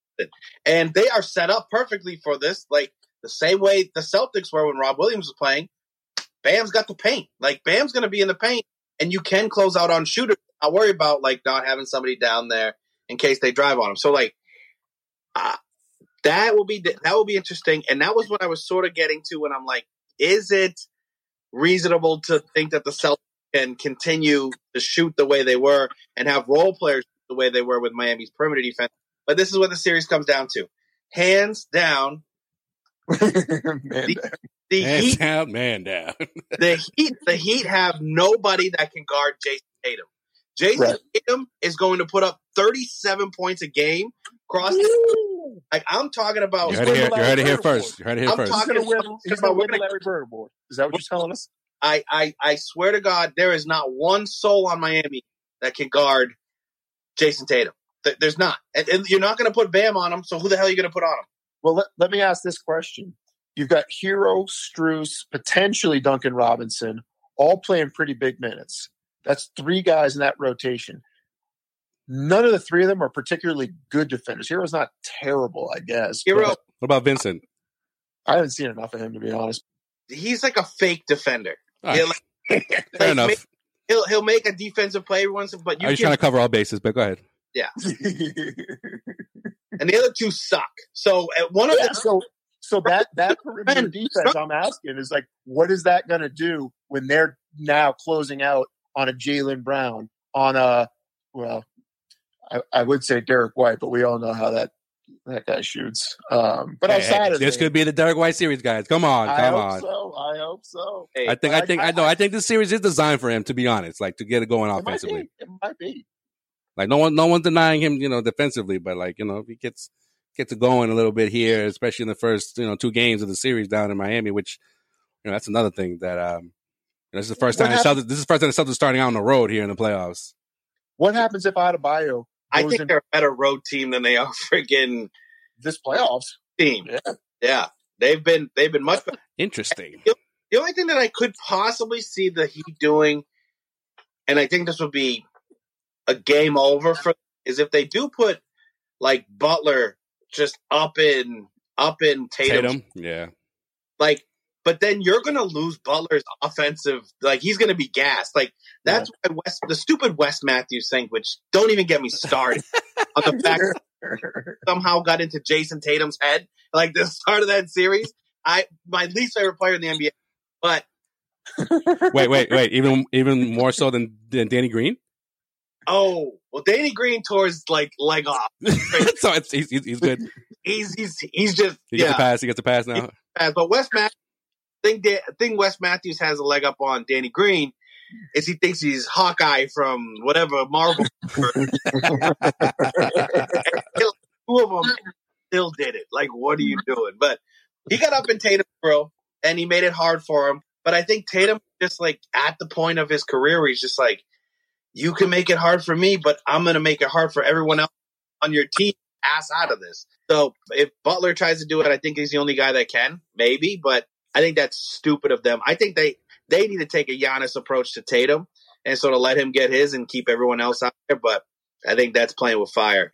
And they are set up perfectly for this. Like, the same way the Celtics were when Rob Williams was playing. Bam's got the paint. Like, Bam's going to be in the paint, and you can close out on shooters. I worry about, like, not having somebody down there in case they drive on him. So, like, uh, that will be that will be interesting. And that was what I was sort of getting to when I'm like, is it reasonable to think that the Celtics can continue to shoot the way they were and have role players the way they were with Miami's perimeter defense. But this is what the series comes down to. Hands down, man the, down. the Man Heat, down, man down. the Heat, the Heat have nobody that can guard Jason Tatum. Jason Right. Tatum is going to put up thirty-seven points a game. Cross the, like I'm talking about. You heard it here, you heard it here first. You heard it here I'm first. He's talking- going to win, I'm he's talking gonna win about the Larry Bird Award. Is that what you're telling us? I, I, I swear to God, there is not one soul on Miami that can guard Jason Tatum. Th- There's not. And, and you're not going to put Bam on him, so who the hell are you going to put on him? Well, let, let me ask this question. You've got Hero, Strus, potentially Duncan Robinson, all playing pretty big minutes. That's three guys in that rotation. None of the three of them are particularly good defenders. Hero's not terrible, I guess. Hero, but What about Vincent? I haven't seen enough of him, to be honest. he's like a fake defender. All right. He'll, like, Fair enough. make- he'll, he'll make a defensive play every once in a while, but you I was give, trying to cover all bases, but go ahead. and the other two suck. So at one of Yeah, the so so that that perimeter Man, defense I'm asking is like, what is that going to do when they're now closing out on a Jaylen Brown, on a well, I, I would say Derek White, but we all know how that that guy shoots. Um, but Hey, outside hey, of this it, could be the Derek White series, guys. Come on, I come hope on. so. I hope so. Hey, I think, I- I think, I- I know. I think this series is designed for him. To be honest, like to get it going It might offensively. be. It might be. Like no one, no one's denying him, you know, defensively. But like you know, if he gets gets it going a little bit here, especially in the first you know two games of the series down in Miami, which you know that's another thing that um, you know, this is the first What time the happened- Celtics, this is the first time the Celtics are starting out on the road here in the playoffs. What happens if Adebayo I goes think in they're a better road team than they are freaking this playoffs? team. Yeah. Yeah, they've been they've been much better. Interesting. The only thing that I could possibly see the Heat doing, and I think this would be a game over for, is if they do put like Butler just up in up in Tatum, Tatum, yeah. like, but then you're gonna lose Butler's offensive. Like he's gonna be gassed. Like that's why West, the stupid Wes Matthews thing, which don't even get me started on the fact that somehow got into Jason Tatum's head, like the start of that series. I my least favorite player in the N B A, but Wait, wait, wait. Even even more so than, than Danny Green. oh well, Danny Green tore his like leg off. So it's he's, he's he's good. He's he's he's just He gets yeah. a pass. He gets a pass now. But Wes Matthews, think da- think Wes Matthews has a leg up on Danny Green. Is he thinks he's Hawkeye from whatever Marvel. Two of them still did it. Like, what are you doing? But he got up in Tatum's grill and he made it hard for him. But I think Tatum just like at the point of his career where he's just like, you can make it hard for me, but I'm going to make it hard for everyone else on your team. Ass out of this. So if Butler tries to do it, I think he's the only guy that can, maybe. But I think that's stupid of them. I think they they need to take a Giannis approach to Tatum and sort of let him get his and keep everyone else out there. But I think that's playing with fire.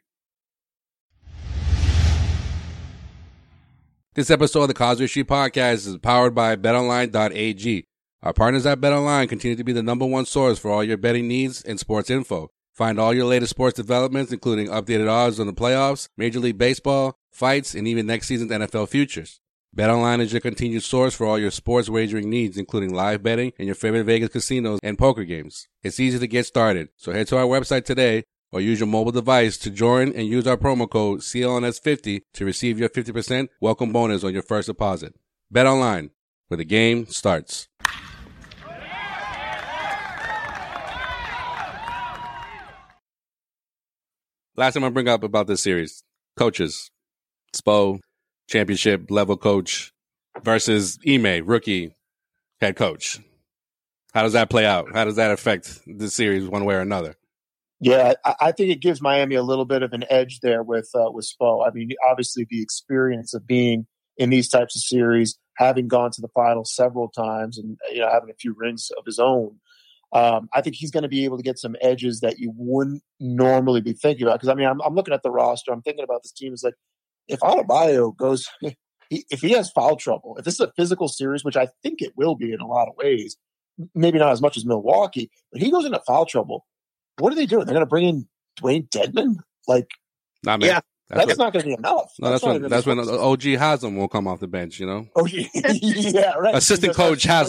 This episode of the Causeway Street Podcast is powered by bet online dot a g. Our partners at BetOnline continue to be the number one source for all your betting needs and sports info. Find all your latest sports developments, including updated odds on the playoffs, Major League Baseball, fights, and even next season's N F L futures. BetOnline is your continued source for all your sports wagering needs, including live betting and your favorite Vegas casinos and poker games. It's easy to get started, so head to our website today or use your mobile device to join and use our promo code C L N S fifty to receive your fifty percent welcome bonus on your first deposit. BetOnline, where the game starts. Last time I bring up about this series, coaches, Spo, championship level coach versus Ime, rookie head coach. How does that play out? How does that affect the series one way or another? Yeah, I, I think it gives Miami a little bit of an edge there with uh, with Spo. I mean, obviously the experience of being in these types of series, having gone to the finals several times, and you know having a few rings of his own. Um, I think he's going to be able to get some edges that you wouldn't normally be thinking about. Because I mean, I'm, I'm looking at the roster. I'm thinking about this team. It's like if Adebayo goes, he, if he has foul trouble, if this is a physical series, which I think it will be in a lot of ways, maybe not as much as Milwaukee, but he goes into foul trouble. What are they doing? They're going to bring in Dwayne Dedman? Like, Nah, man. Yeah. That's, that's what, not going to be enough. no, that's, not when even that's when enough. O G Haslam will come off the bench, you know? Oh, yeah, right. Assistant Because coach that's- Haslam.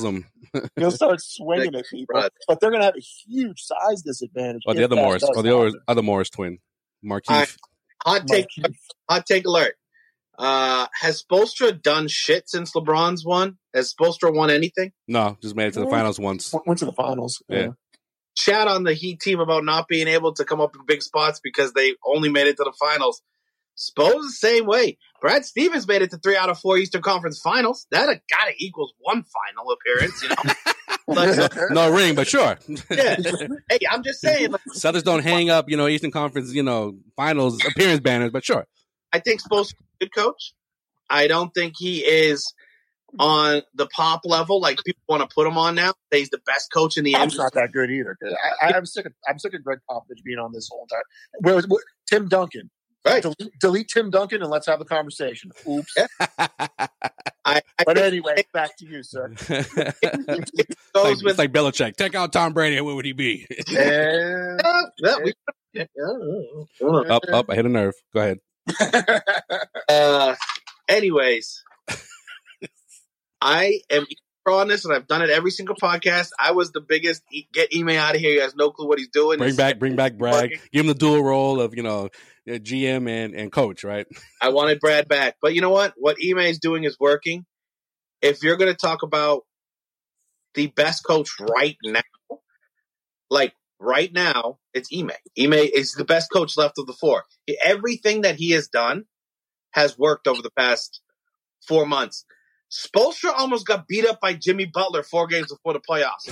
He'll start swinging at people, but they're going to have a huge size disadvantage. Oh, the other Morris, oh, the other, other Morris twin, Markeith. Hot take, Markeith. hot take alert. Uh, has Spoelstra done shit since LeBron's won? Has Spoelstra won anything? No, just made it to the finals once. Went to the finals. Yeah. yeah. Chat on the Heat team about not being able to come up in big spots because they only made it to the finals. Spose the same way. Brad Stevens made it to three out of four Eastern Conference Finals. That gotta equals one final appearance, you know. Like, so, no ring, but sure. Yeah. Hey, I'm just saying. Like, Celtics don't hang up, you know, Eastern Conference, you know, Finals appearance banners, but sure. I think Spose is a good coach. I don't think he is on the pop level like people want to put him on now. He's the best coach in the Pop's not that good either. I, I'm sick of I'm sick of Greg Popovich being on this whole entire. Where was where, Tim Duncan? Right. Delete, delete Tim Duncan and let's have a conversation. Oops. I, I but anyway, back to you, sir. It's like, it's like Belichick. Take out Tom Brady. Where would he be? And, uh, yeah, we, yeah, up, up. I hit a nerve. Go ahead. uh, anyways, I am on this, and I've done it every single podcast. I was the biggest get Ime out of here. He has no clue what he's doing. Bring he's back, bring back Brad. Give him the dual role of you know G M and, and coach, right? I wanted Brad back, but you know what? What Ime is doing is working. If you're going to talk about the best coach right now, like right now, it's Ime. Ime is the best coach left of the four. Everything that he has done has worked over the past four months. Spoelstra almost got beat up by Jimmy Butler four games before the playoffs.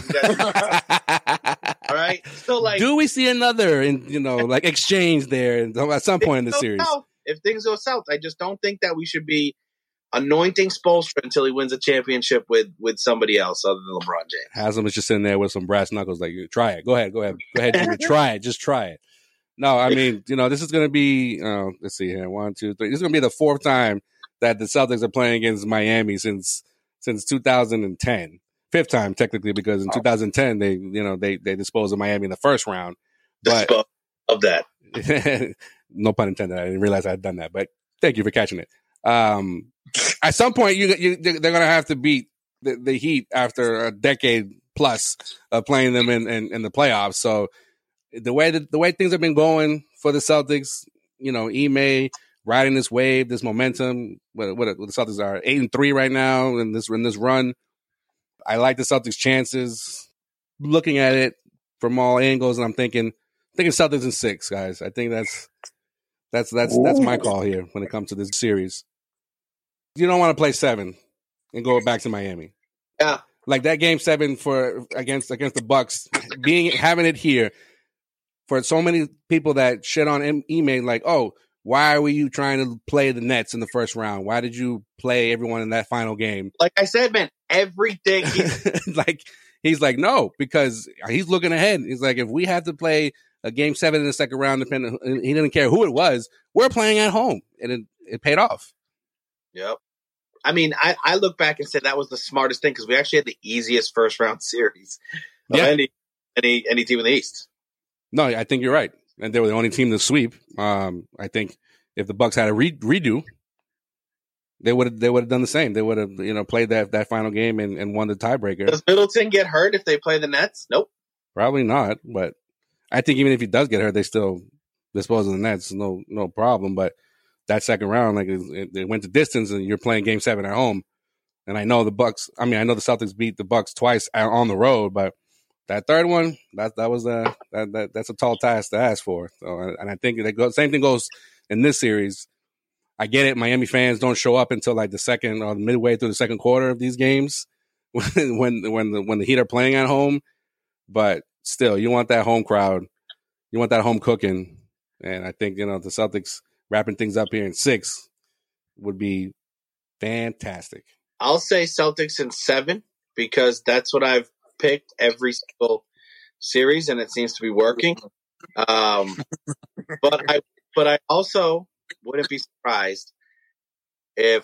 All right, so like, do we see another, in, you know, like exchange there at some point in the series? South, if things go south, I just don't think that we should be anointing Spoelstra until he wins a championship with with somebody else other than LeBron James. Haslam is just sitting there with some brass knuckles, like, try it, go ahead, go ahead, go ahead, Jimmy, try it, just try it. No, I mean, you know, this is going to be. Uh, let's see here, one, two, three. This is going to be the fourth time that the Celtics are playing against Miami since since two thousand ten. Fifth time technically, because in two thousand ten they you know they they disposed of Miami in the first round. But Dispose of that. No pun intended. I didn't realize I had done that, but thank you for catching it. Um, at some point, you, you they're going to have to beat the, the Heat after a decade plus of playing them in, in, in the playoffs. So the way that the way things have been going for the Celtics, you know, Ime riding this wave, this momentum. What, what, what the Celtics are eight and three right now in this in this run. I like the Celtics' chances. Looking at it from all angles, and I'm thinking, thinking Celtics in six, guys. I think that's that's that's Ooh. that's my call here when it comes to this series. You don't want to play seven and go back to Miami. Yeah, like that game seven for against against the Bucks, being having it here for so many people that shit on Ime, like, oh, why were you trying to play the Nets in the first round? Why did you play everyone in that final game? Like I said, man, everything. like he's like, no, because he's looking ahead. He's like, if we have to play a game seven in the second round, depending, he didn't care who it was. We're playing at home, and it, it paid off. Yep. I mean, I, I look back and said that was the smartest thing because we actually had the easiest first round series of yeah. any any any team in the East. No, I think you're right. And they were the only team to sweep. Um, I think if the Bucks had a re- redo, they would have they would have done the same. They would have you know played that, that final game and, and won the tiebreaker. Does Middleton get hurt if they play the Nets? Nope. Probably not. But I think even if he does get hurt, they still dispose of the Nets. No no problem. But that second round, like it, it went to distance, and you're playing Game Seven at home. And I know the Bucks. I mean, I know the Celtics beat the Bucks twice on the road, but that third one, that that was a that, that that's a tall task to ask for. So, and I think that goes, same thing goes in this series. I get it. Miami fans don't show up until like the second or midway through the second quarter of these games when when when the when the Heat are playing at home. But still, you want that home crowd. You want that home cooking. And I think you know the Celtics wrapping things up here in six would be fantastic. I'll say Celtics in seven because that's what I've picked every single series, and it seems to be working. Um, but I, but I also wouldn't be surprised if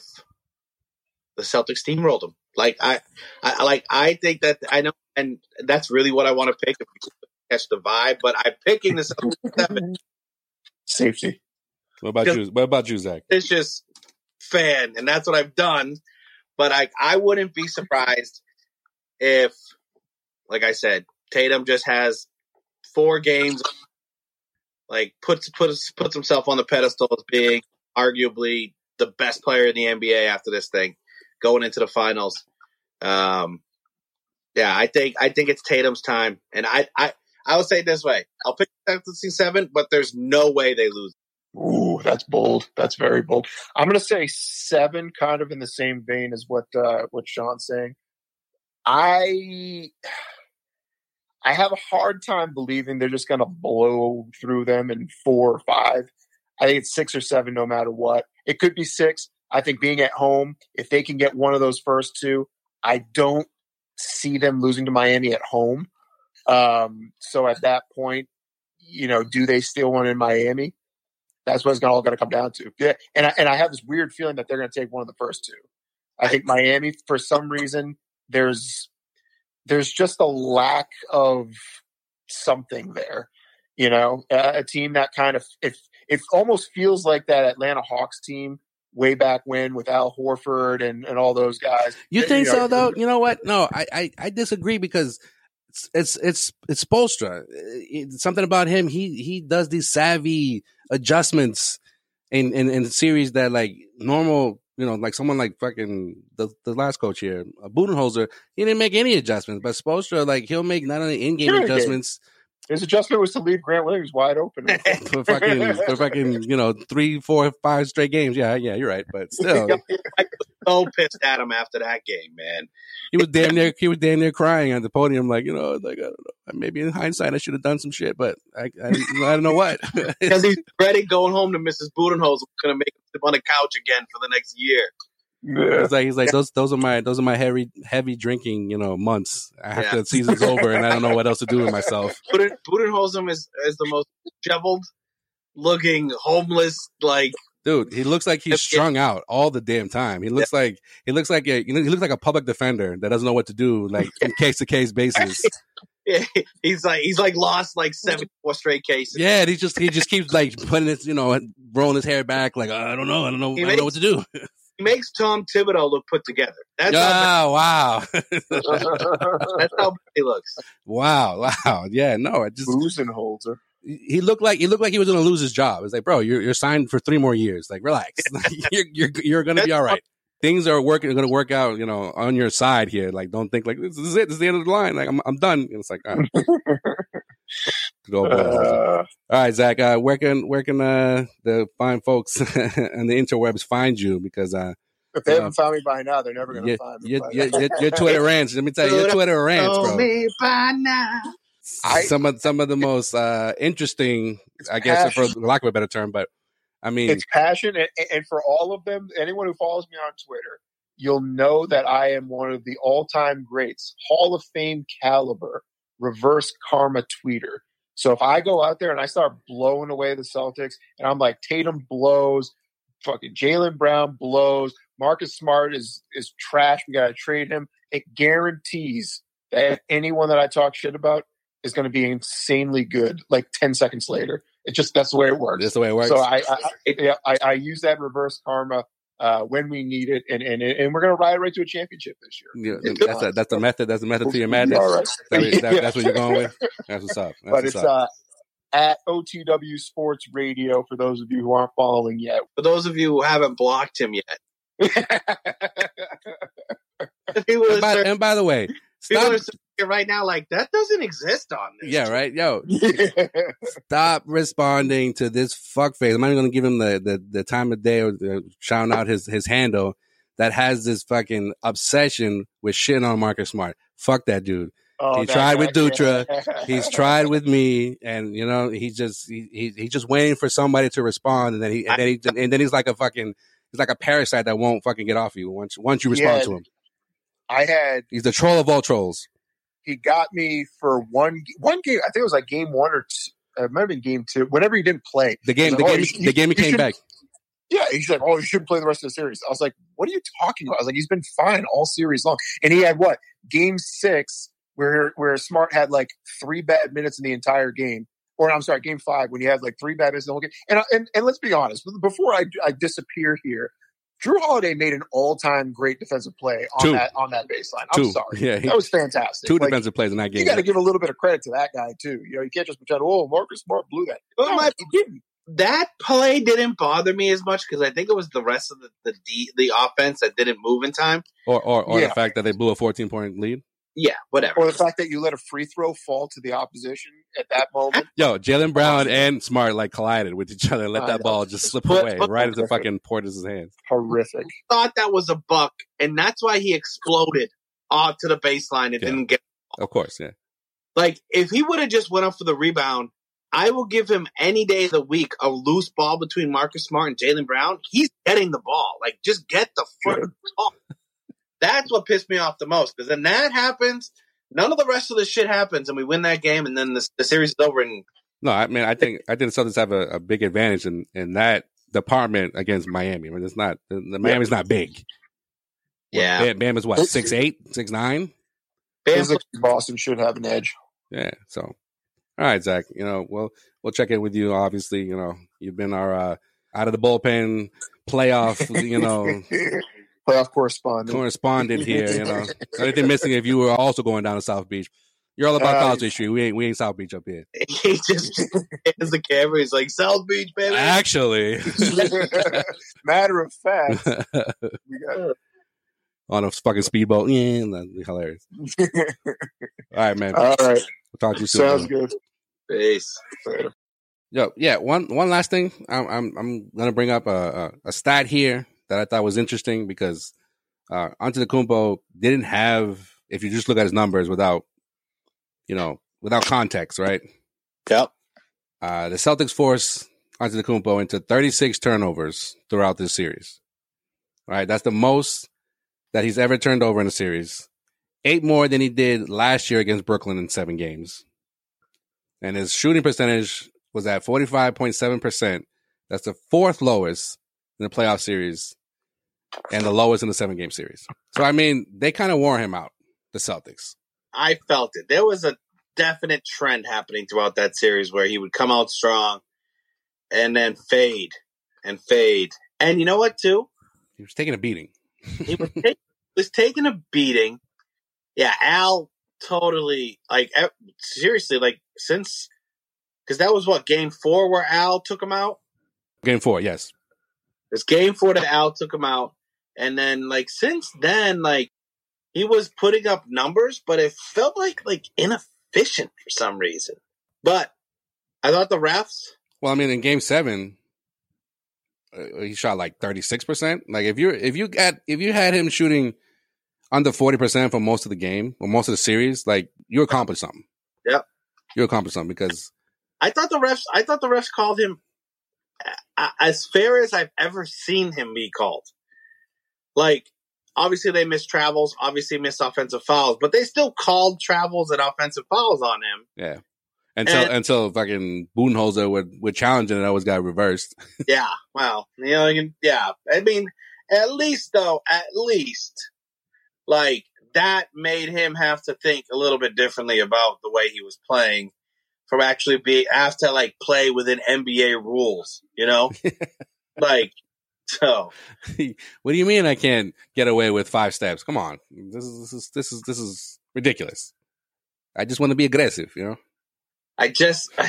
the Celtics steamrolled them. Like I, I like I think that I know, and that's really what I want to pick. If you catch the vibe, but I'm picking the Celtics seven. Safety. What about you? What about you, Zach? It's just fan, and that's what I've done. But I, I wouldn't be surprised if, like I said, Tatum just has four games, like puts puts puts himself on the pedestal as being arguably the best player in the N B A after this thing, going into the finals. Um, yeah, I think I think it's Tatum's time, and I I I will say it this way: I'll pick Celtics seven, but there's no way they lose. Ooh, that's bold. That's very bold. I'm going to say seven, kind of in the same vein as what uh, what Sean's saying. I I have a hard time believing they're just going to blow through them in four or five. I think it's six or seven, no matter what. It could be six. I think being at home, if they can get one of those first two, I don't see them losing to Miami at home. Um, so at that point, you know, do they steal one in Miami? That's what it's all going to come down to. Yeah, and I, and I have this weird feeling that they're going to take one of the first two. I think Miami, for some reason, there's there's just a lack of something there. You know, a, a team that kind of it it almost feels like that Atlanta Hawks team way back when with Al Horford and, and all those guys. You think you know, so though? You know what? No, I, I, I disagree because it's it's it's it's Spoelstra. It's something about him. He he does these savvy adjustments in, in, in series that like normal, you know, like someone like fucking the, the last coach here, Budenholzer, he didn't make any adjustments. But Spoelstra, like he'll make not only in-game Sure, adjustments. His adjustment was to leave Grant Williams wide open for fucking, for fucking, you know, three, four, five straight games. Yeah, yeah, you're right. But still, I was so pissed at him after that game, man. He was damn near, he was damn near crying on the podium, like, you know, like I don't know, maybe in hindsight I should have done some shit, but I, I, I don't know what. Because he's ready going home to Missus Budenholzer, gonna make him sit on the couch again for the next year. Yeah. He's like, he's like, those, those are my, those are my heavy, heavy drinking, you know, months. After Yeah. the season's over, and I don't know what else to do with myself. Buden, Budenholzer is is the most disheveled looking, homeless, like. Dude, he looks like he's strung out all the damn time. He looks yeah. like he looks like a, you know, he looks like a public defender that doesn't know what to do, like in case to case basis. Yeah, he's like he's like lost like seven four straight cases. Yeah, and he just he just keeps like putting his, you know, rolling his hair back, like I don't know, I don't know, he I don't makes, know what to do. He makes Tom Thibodeau look put together. That's oh, how wow. That's how he looks. Wow, wow, yeah, no, it just Budenholzer. He looked like he looked like he was going to lose his job. It's like, bro, you're you're signed for three more years. Like, relax. you're you're you're going to be all right. Things are working, going to work out, you know, on your side here. Like, don't think like this is it. This is the end of the line. Like, I'm I'm done. And it's like, all right. Go uh, all right, Zach. Uh, where can where can uh, the fine folks on the interwebs find you? Because uh, if they haven't uh, found me by now, they're never going to find me. Your, your, your, your Twitter rants. Let me tell you, your Twitter rants, bro. Me by now. I, some of some of the most uh, interesting, I guess, passion. For lack of a better term, but I mean, it's passion, and, and for all of them, anyone who follows me on Twitter, you'll know that I am one of the all-time greats, Hall of Fame caliber, reverse karma tweeter. So if I go out there and I start blowing away the Celtics, and I'm like, Tatum blows, fucking Jaylen Brown blows, Marcus Smart is is trash, we gotta trade him. It guarantees that anyone that I talk shit about is going to be insanely good like ten seconds later. It's just, that's the way it works. That's the way it works. So I, I, yeah, I, I use that reverse karma uh, when we need it. And, and, and we're going to ride right to a championship this year. Yeah, that's a, that's the method. That's the method to your madness. Right. That, that, that's what you're going with. That's what's up. That's but what's it's up. Uh, at O T W Sports Radio for those of you who aren't following yet. For those of you who haven't blocked him yet. and, by, and by the way, stop. Right now, like that doesn't exist on this. Yeah, right. Yo, stop responding to this fuckface. I'm not even gonna give him the, the, the time of day or the, shouting out his his handle that has this fucking obsession with shitting on Marcus Smart. Fuck that dude. Oh, he tried with Dutra. He's tried with me, and you know he just he, he he's just waiting for somebody to respond, and then he and then he and then he's like a fucking he's like a parasite that won't fucking get off you once once you respond yeah, to him. I had he's the troll of all trolls. He got me for one one game. I think it was like game one or two. Uh, it might have been game two. Whenever he didn't play, the game, like, the oh, game, you, the game he came back. Yeah, he's like, "Oh, you shouldn't play the rest of the series." I was like, "What are you talking about?" I was like, "He's been fine all series long." And he had what game six, where where Smart had like three bad minutes in the entire game, or I'm sorry, game five when he had like three bad minutes in the whole game. And and and let's be honest, before I I disappear here, Drew Holiday made an all-time great defensive play on Two. that on that baseline. I'm Two. sorry. Yeah, he- that was fantastic. Two Like, defensive plays in that game. you got to give a little bit of credit to that guy, too. You know, you can't just pretend, oh, Marcus Smart blew that. Well, No, my- he didn't. That play didn't bother me as much because I think it was the rest of the the, D, the offense that didn't move in time. Or or, or Yeah. the fact that they blew a fourteen-point lead. Yeah, whatever. Or the fact that you let a free throw fall to the opposition at that moment. Yo, Jaylen Brown and Smart like collided with each other and let I that know. ball just slip But- away but- right into fucking Portis' hands. Horrific. Thought that was a buck, and that's why he exploded off to the baseline and Yeah. didn't get. Of course, yeah. Like, if he would have just went up for the rebound, I will give him any day of the week a loose ball between Marcus Smart and Jaylen Brown. He's getting the ball. Like, just get the front ball. That's what pissed me off the most. Because then that happens, none of the rest of the shit happens, and we win that game, and then the, the series is over. And No, I mean, I think I think the Celtics have a, a big advantage in, in that department against Miami. I mean, it's not the, the Miami's not big. yeah, Bam, Bam is what six eight, six nine. Bam, Physically, Boston should have an edge. Yeah. So, all right, Zach. You know, we'll we'll check in with you. Obviously, you know, you've been our uh, out of the bullpen playoff. You know. Playoff correspondent. Correspondent here, you know. Only thing missing if you were also going down to South Beach. You're all about Uh, college history. We ain't we ain't South Beach up here. he just hands the camera. He's like, South Beach, baby. Actually, Matter of fact, we got on a fucking speedboat. Yeah, that'd be hilarious. All right, man. all right. We'll talk to you soon. Sounds man. good. Peace. Later. Yo, yeah. One one last thing. I'm I'm I'm gonna bring up a a, a stat here that I thought was interesting because uh, Antetokounmpo didn't have. If you just look at his numbers without, you know, without context, right? Yep. Uh, the Celtics forced Antetokounmpo into thirty-six turnovers throughout this series. All right, that's the most that he's ever turned over in a series. Eight more than he did last year against Brooklyn in seven games. And his shooting percentage was at forty-five point seven percent. That's the fourth lowest in the playoff series and the lowest in the seven-game series. So, I mean, they kind of wore him out, the Celtics. I felt it. There was a definite trend happening throughout that series where he would come out strong and then fade and fade. And you know what, too? He was taking a beating. He was, take, was taking a beating. Yeah, Al totally, like, seriously, like, since, because that was what, game four where Al took him out? Game four, yes. It's game four that Al took him out. And then, like, since then, like, he was putting up numbers, but it felt like, like, inefficient for some reason. But I thought the refs, Well, I mean, in game seven, uh, he shot like thirty-six percent. Like, if you're, if you got, if you had him shooting under forty percent for most of the game or most of the series, like, you accomplished something. Yep. You accomplished something because I thought the refs, I thought the refs called him uh, as fair as I've ever seen him be called. Like, obviously they missed travels, obviously missed offensive fouls, but they still called travels and offensive fouls on him. yeah, until And- until fucking Budenholzer would would challenge it and it always got reversed. Yeah, well, you know, you can, yeah. I mean, at least though, at least, like, that made him have to think a little bit differently about the way he was playing, from actually be have to like play within N B A rules, you know, like. So What do you mean I can't get away with five steps? Come on, this is this is this is this is ridiculous. I just want to be aggressive, you know. I just, I,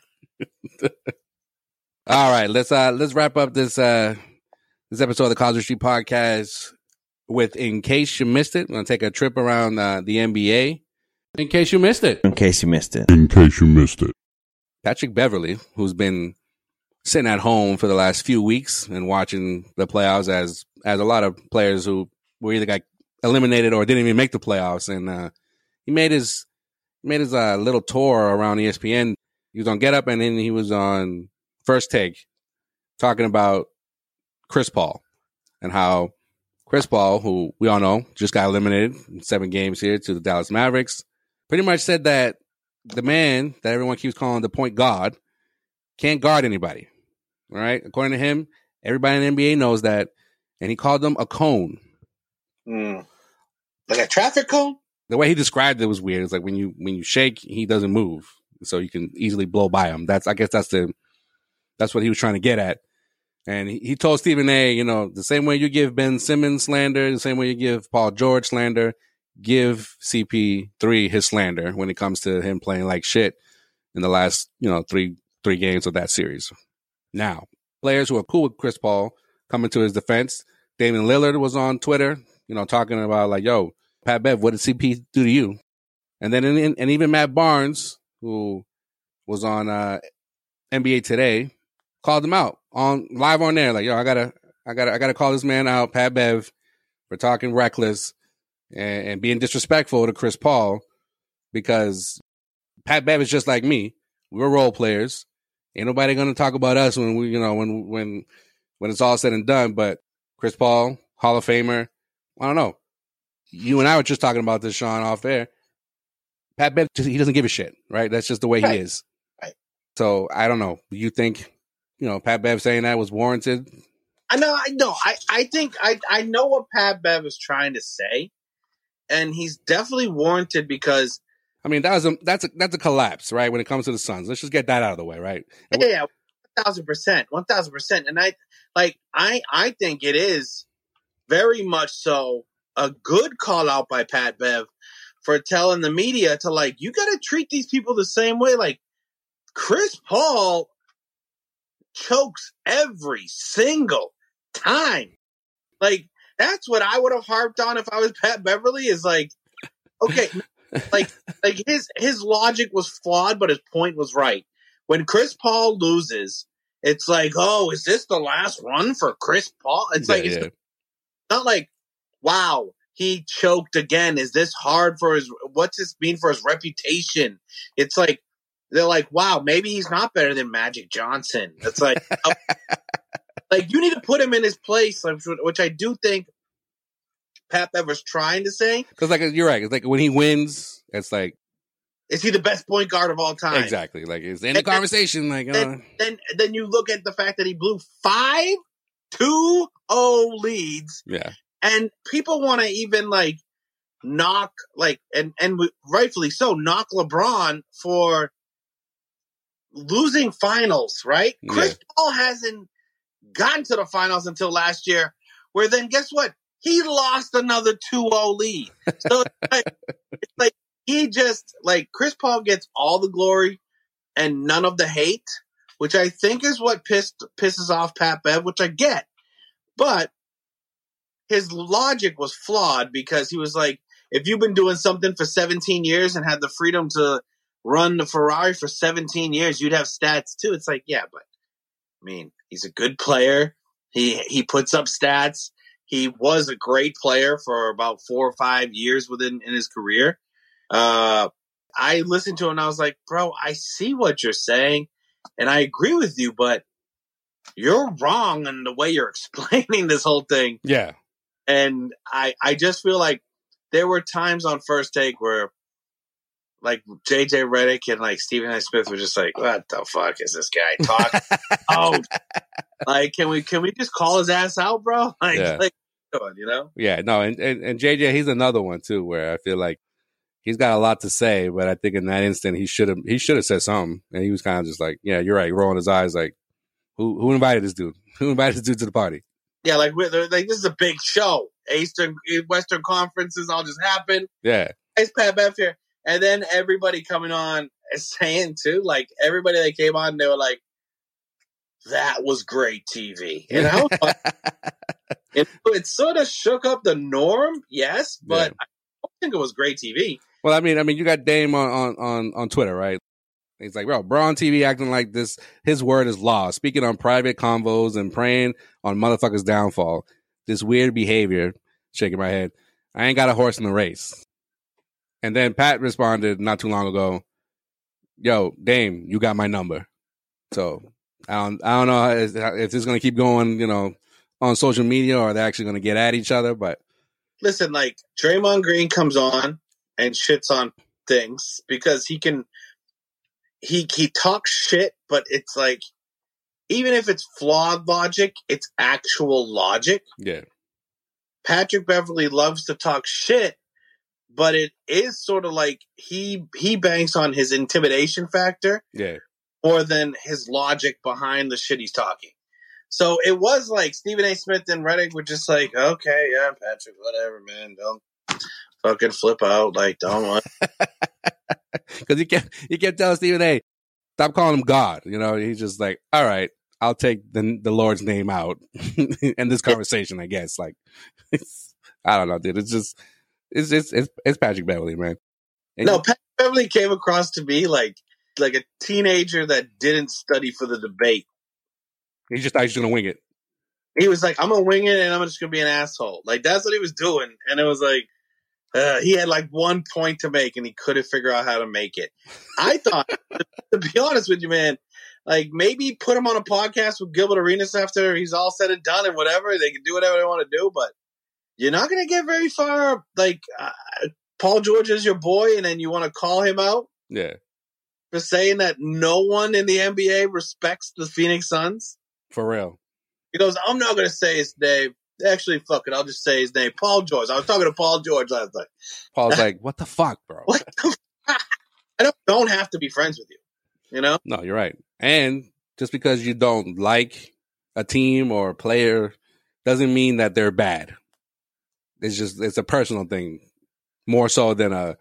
All right, let's uh let's wrap up this uh this episode of the College Street Podcast with In Case You Missed It. We're gonna take a trip around uh, the N B A. In case you missed it. In case you missed it. In case you missed it. Patrick Beverley, who's been sitting at home for the last few weeks and watching the playoffs as as a lot of players who were either got eliminated or didn't even make the playoffs. And uh, he made his made his uh, little tour around E S P N. He was on Get Up, and then he was on First Take talking about Chris Paul and how Chris Paul, who we all know just got eliminated in seven games here to the Dallas Mavericks, pretty much said that the man that everyone keeps calling the point guard can't guard anybody. All right. According to him, everybody in the N B A knows that. And he called them a cone. mm, like a traffic cone. The way he described it was weird. It's like when you when you shake, he doesn't move. So you can easily blow by him. That's I guess that's the that's what he was trying to get at. And he, he told Stephen A, you know, the same way you give Ben Simmons slander, the same way you give Paul George slander, give C P three his slander when it comes to him playing like shit in the last, you know, three three games of that series. Now, players who are cool with Chris Paul coming to his defense. Damian Lillard was on Twitter, you know, talking about like, yo, Pat Bev, what did C P do to you? And then, in, and even Matt Barnes, who was on uh, N B A Today, called him out on live on there. Like, yo, I gotta, I gotta, I gotta call this man out, Pat Bev, for talking reckless and, and being disrespectful to Chris Paul, because Pat Bev is just like me. We're role players. Ain't nobody gonna talk about us when we, you know, when when when it's all said and done. But Chris Paul, Hall of Famer. I don't know. You and I were just talking about this, Sean, off air. Pat Bev, he doesn't give a shit, right? That's just the way right. he is. Right. So I don't know. Do you think, you know, Pat Bev saying that was warranted? I know. I know. I, I think I, I know what Pat Bev is trying to say, and he's definitely warranted because. I mean, that was a, that's a, that's a collapse, right? When it comes to the Suns, let's just get that out of the way, right? Yeah, yeah, one thousand percent, one thousand percent. And I like, I, I think it is very much so a good call out by Pat Bev for telling the media to like, you got to treat these people the same way. Like Chris Paul chokes every single time. Like that's what I would have harped on if I was Pat Beverly. Is like, okay. like, like his his logic was flawed, but his point was right. When Chris Paul loses, it's like, oh, is this the last run for Chris Paul? It's yeah, like yeah. it's not like, wow, he choked again. Is this hard for his? What's this mean for his reputation? It's like they're like, wow, maybe he's not better than Magic Johnson. It's like, oh, like you need to put him in his place, which I do think Pat Bev was trying to say. Because like you're right. It's like when he wins, it's like, is he the best point guard of all time? Exactly. Like it's in the conversation. Like uh, then, then then you look at the fact that he blew five two oh leads. Yeah. And people want to even like knock like and and rightfully so knock LeBron for losing finals, right? Yeah. Chris Paul hasn't gotten to the finals until last year. Where then guess what? He lost another two oh lead. So it's like, it's like he just, like, Chris Paul gets all the glory and none of the hate, which I think is what pissed, pisses off Pat Bev, which I get. But his logic was flawed because he was like, if you've been doing something for seventeen years and had the freedom to run the Ferrari for seventeen years, you'd have stats too. It's like, yeah, but I mean, he's a good player. He he puts up stats. He was a great player for about four or five years within in his career. Uh, I listened to him and I was like, bro, I see what you're saying and I agree with you, but you're wrong in the way you're explaining this whole thing. Yeah. And I, I just feel like there were times on First Take where like J J Redick and like Stephen A. Smith were just like, what the fuck is this guy talking? Oh, like, can we, can we just call his ass out, bro? Like, yeah. like you know? Yeah, no, and, and, and J J, he's another one too, where I feel like he's got a lot to say, but I think in that instant he should have he should have said something, and he was kind of just like, yeah, you're right, rolling his eyes, like, who who invited this dude? Who invited this dude to the party? Yeah, like we're, like this is a big show. Eastern Western conferences all just happen. Yeah, it's Pat Bev here, and then everybody coming on is saying too, like everybody that came on, they were like, that was great T V, you know. It, it sort of shook up the norm, yes, but yeah. I don't think it was great T V. Well, I mean, I mean, you got Dame on, on, on, on Twitter, right? He's like, bro, bro on T V acting like this, his word is law, speaking on private convos and praying on motherfuckers' downfall. This weird behavior, shaking my head. I ain't got a horse in the race. And then Pat responded not too long ago, yo, Dame, you got my number. So I don't, I don't know if, if it's going to keep going, you know, on social media, or they're actually going to get at each other. But listen, like Draymond Green comes on and shits on things because he can, he he talks shit, but it's like, even if it's flawed logic, it's actual logic. Yeah. Patrick Beverly loves to talk shit, but it is sort of like he he banks on his intimidation factor. Yeah. More than his logic behind the shit he's talking. So it was like Stephen A. Smith and Reddick were just like, okay, yeah, Patrick, whatever, man. Don't fucking flip out. Like, don't want. Because you can't, you can't tell Stephen A. Stop calling him God. You know, he's just like, all right, I'll take the the Lord's name out in this conversation, I guess. Like, it's, I don't know, dude. It's just, it's it's it's, it's Patrick Beverley, man. And no, Patrick Beverley came across to me like like a teenager that didn't study for the debate. He just thought he was going to wing it. He was like, I'm going to wing it and I'm just going to be an asshole. Like, that's what he was doing. And it was like, uh, he had like one point to make and he couldn't figure out how to make it. I thought, to be honest with you, man, like maybe put him on a podcast with Gilbert Arenas after he's all said and done and whatever. They can do whatever they want to do, but you're not going to get very far. Like, uh, Paul George is your boy and then you want to call him out? Yeah. For saying that no one in the N B A respects the Phoenix Suns? For real. He goes, I'm not going to say his name. Actually, fuck it. I'll just say his name. Paul George. I was talking to Paul George last night. Paul's like, what the fuck, bro? What the fuck? I don't, don't have to be friends with you. You know? No, you're right. And just because you don't like a team or a player doesn't mean that they're bad. It's just, it's a personal thing. More so than a,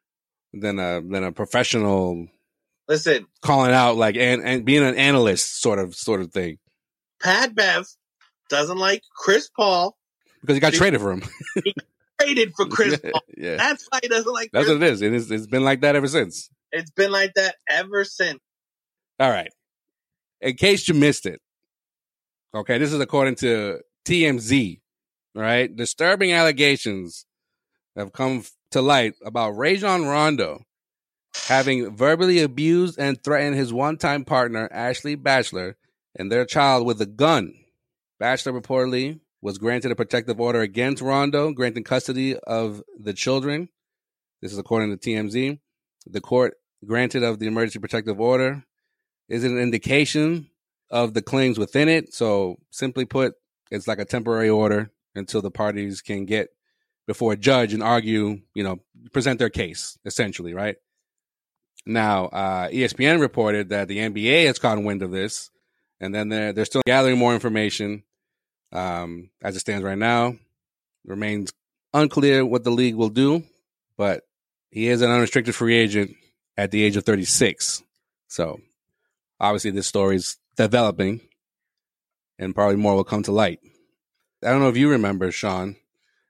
than a, than a professional. Listen. Calling out like, and, and being an analyst sort of, sort of thing. Pat Bev doesn't like Chris Paul because he got he, traded for him. He traded for Chris Paul. Yeah. That's why he doesn't like. That's Chris what it is. It is. It's been like that ever since. It's been like that ever since. All right. In case you missed it, okay, this is according to T M Z. All right, disturbing allegations have come to light about Rajon Rondo having verbally abused and threatened his one-time partner Ashley Batchelor and their child with a gun. Batchelor reportedly was granted a protective order against Rondo, granting custody of the children. This is according to T M Z. The court granted of the emergency protective order is an indication of the claims within it. So simply put, it's like a temporary order until the parties can get before a judge and argue, you know, present their case, essentially, right? Now, uh, E S P N reported that the N B A has caught wind of this, and then they're, they're still gathering more information. Um, as it stands right now, it remains unclear what the league will do, but he is an unrestricted free agent at the age of thirty-six. So, obviously, this story's developing, and probably more will come to light. I don't know if you remember, Sean,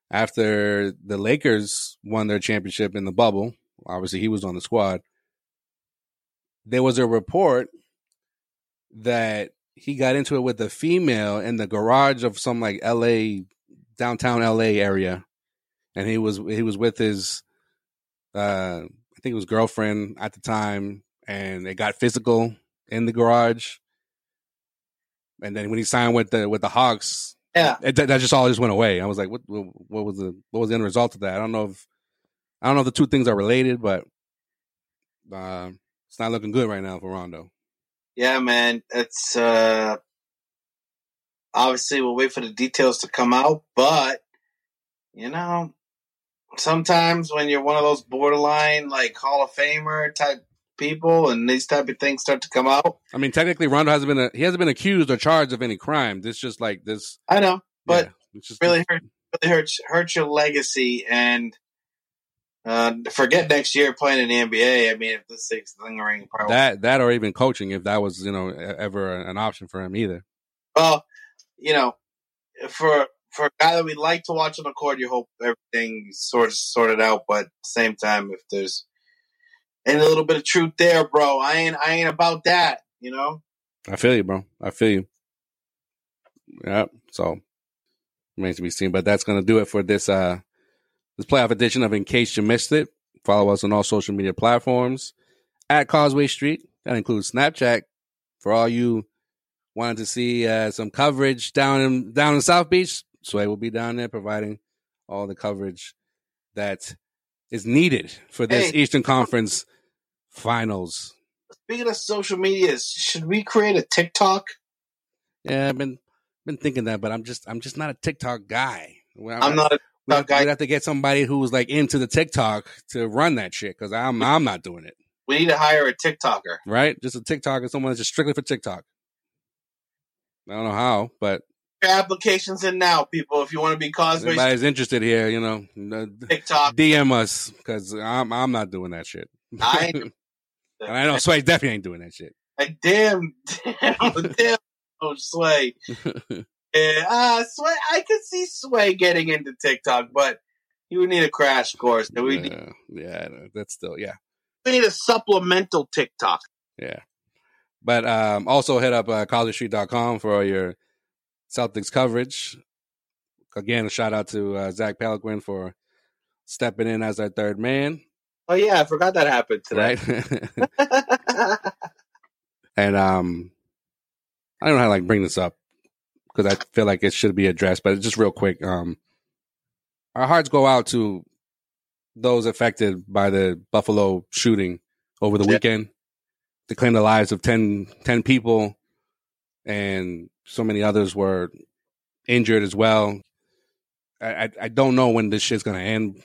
after the Lakers won their championship in the bubble, obviously he was on the squad, there was a report that he got into it with a female in the garage of some like L A, downtown L A area. And he was, he was with his, uh, I think it was girlfriend at the time, and they got physical in the garage. And then when he signed with the, with the Hawks, yeah, it, that just all just went away. I was like, what, what, what was the, what was the end result of that? I don't know if, I don't know if the two things are related, but, uh, it's not looking good right now for Rondo. Yeah, man. It's uh, obviously we'll wait for the details to come out, but you know, sometimes when you're one of those borderline like Hall of Famer type people, and these type of things start to come out. I mean, technically, Rondo hasn't been a, he hasn't been accused or charged of any crime. This just like this. I know, but yeah, it's just really hurt, really hurts hurts your legacy and. Uh, forget next year playing in the N B A. I mean, if this thing's lingering, probably that that or even coaching, if that was you know ever an option for him either. Well, you know, for for a guy that we like to watch on the court, you hope everything's sort of sorted out. But at the same time, if there's any little bit of truth there, bro, I ain't I ain't about that. You know. I feel you, bro. I feel you. Yep. So remains to be seen, but that's gonna do it for this. Uh, This playoff edition of In Case You Missed It. Follow us on all social media platforms at Causeway Street. That includes Snapchat. For all you wanting to see uh, some coverage down in down in South Beach, Sway will be down there providing all the coverage that is needed for this hey, Eastern Conference Finals. Speaking of social media, should we create a TikTok? Yeah, I've been been thinking that, but I'm just I'm just not a TikTok guy. I'm, I'm not. A- We have, we'd have to get somebody who's like into the TikTok to run that shit because I'm I'm not doing it. We need to hire a TikToker, right? Just a TikToker, someone that's just strictly for TikTok. I don't know how, but your applications in now, people. If you want to be Causeway, anybody's interested here, you know, TikTok, D M us because I'm I'm not doing that shit. I, and I know Sway definitely ain't doing that shit. Like damn, damn, damn, oh Sway. Yeah, uh, Sway. I could see Sway getting into TikTok, but he would need a crash course. We yeah, need, yeah, that's still yeah. We need a supplemental TikTok. Yeah, but um, also hit up uh, college street dot com for all your Celtics coverage. Again, a shout out to uh, Zach Peloquin for stepping in as our third man. Oh yeah, I forgot that happened today. Right? And um, I don't know how to like bring this up because I feel like it should be addressed, but just real quick, um, our hearts go out to those affected by the Buffalo shooting over the yeah. weekend. To claim the lives of ten, ten people, and so many others were injured as well. I, I, I don't know when this shit's going to end.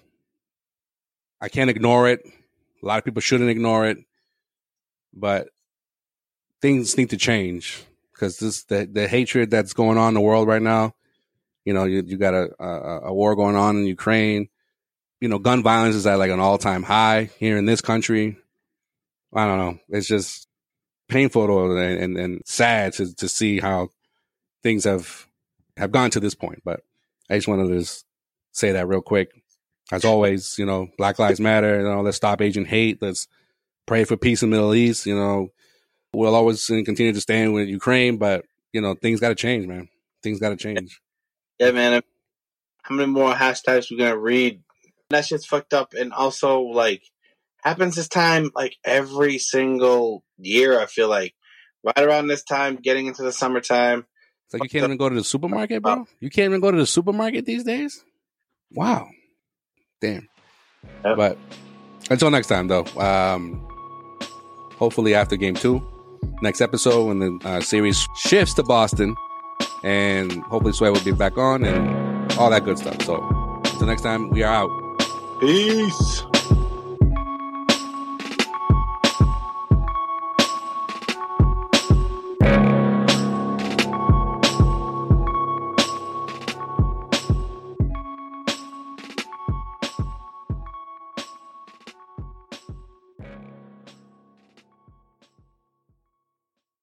I can't ignore it. A lot of people shouldn't ignore it, but things need to change because this the, the hatred that's going on in the world right now. You know, you you got a, a a war going on in Ukraine. You know, gun violence is at like an all time high here in this country. I don't know. It's just painful to, and, and and sad to to see how things have have gone to this point. But I just wanted to just say that real quick. As always, you know, Black Lives Matter. You know, let's stop Asian hate. Let's pray for peace in the Middle East. You know, we'll always continue to stand with Ukraine, but you know, things got to change, man. Things got to change. Yeah, man. How many more hashtags we gonna read? That shit's fucked up, and also like happens this time like every single year. I feel like right around this time, getting into the summertime. It's like you can't even go to the supermarket, bro. You can't even go to the supermarket these days. Wow, damn. Yep. But until next time, though. Um, hopefully after game two, next episode when the uh, series shifts to Boston, and hopefully Sway will be back on and all that good stuff. So until next time, we are out. Peace.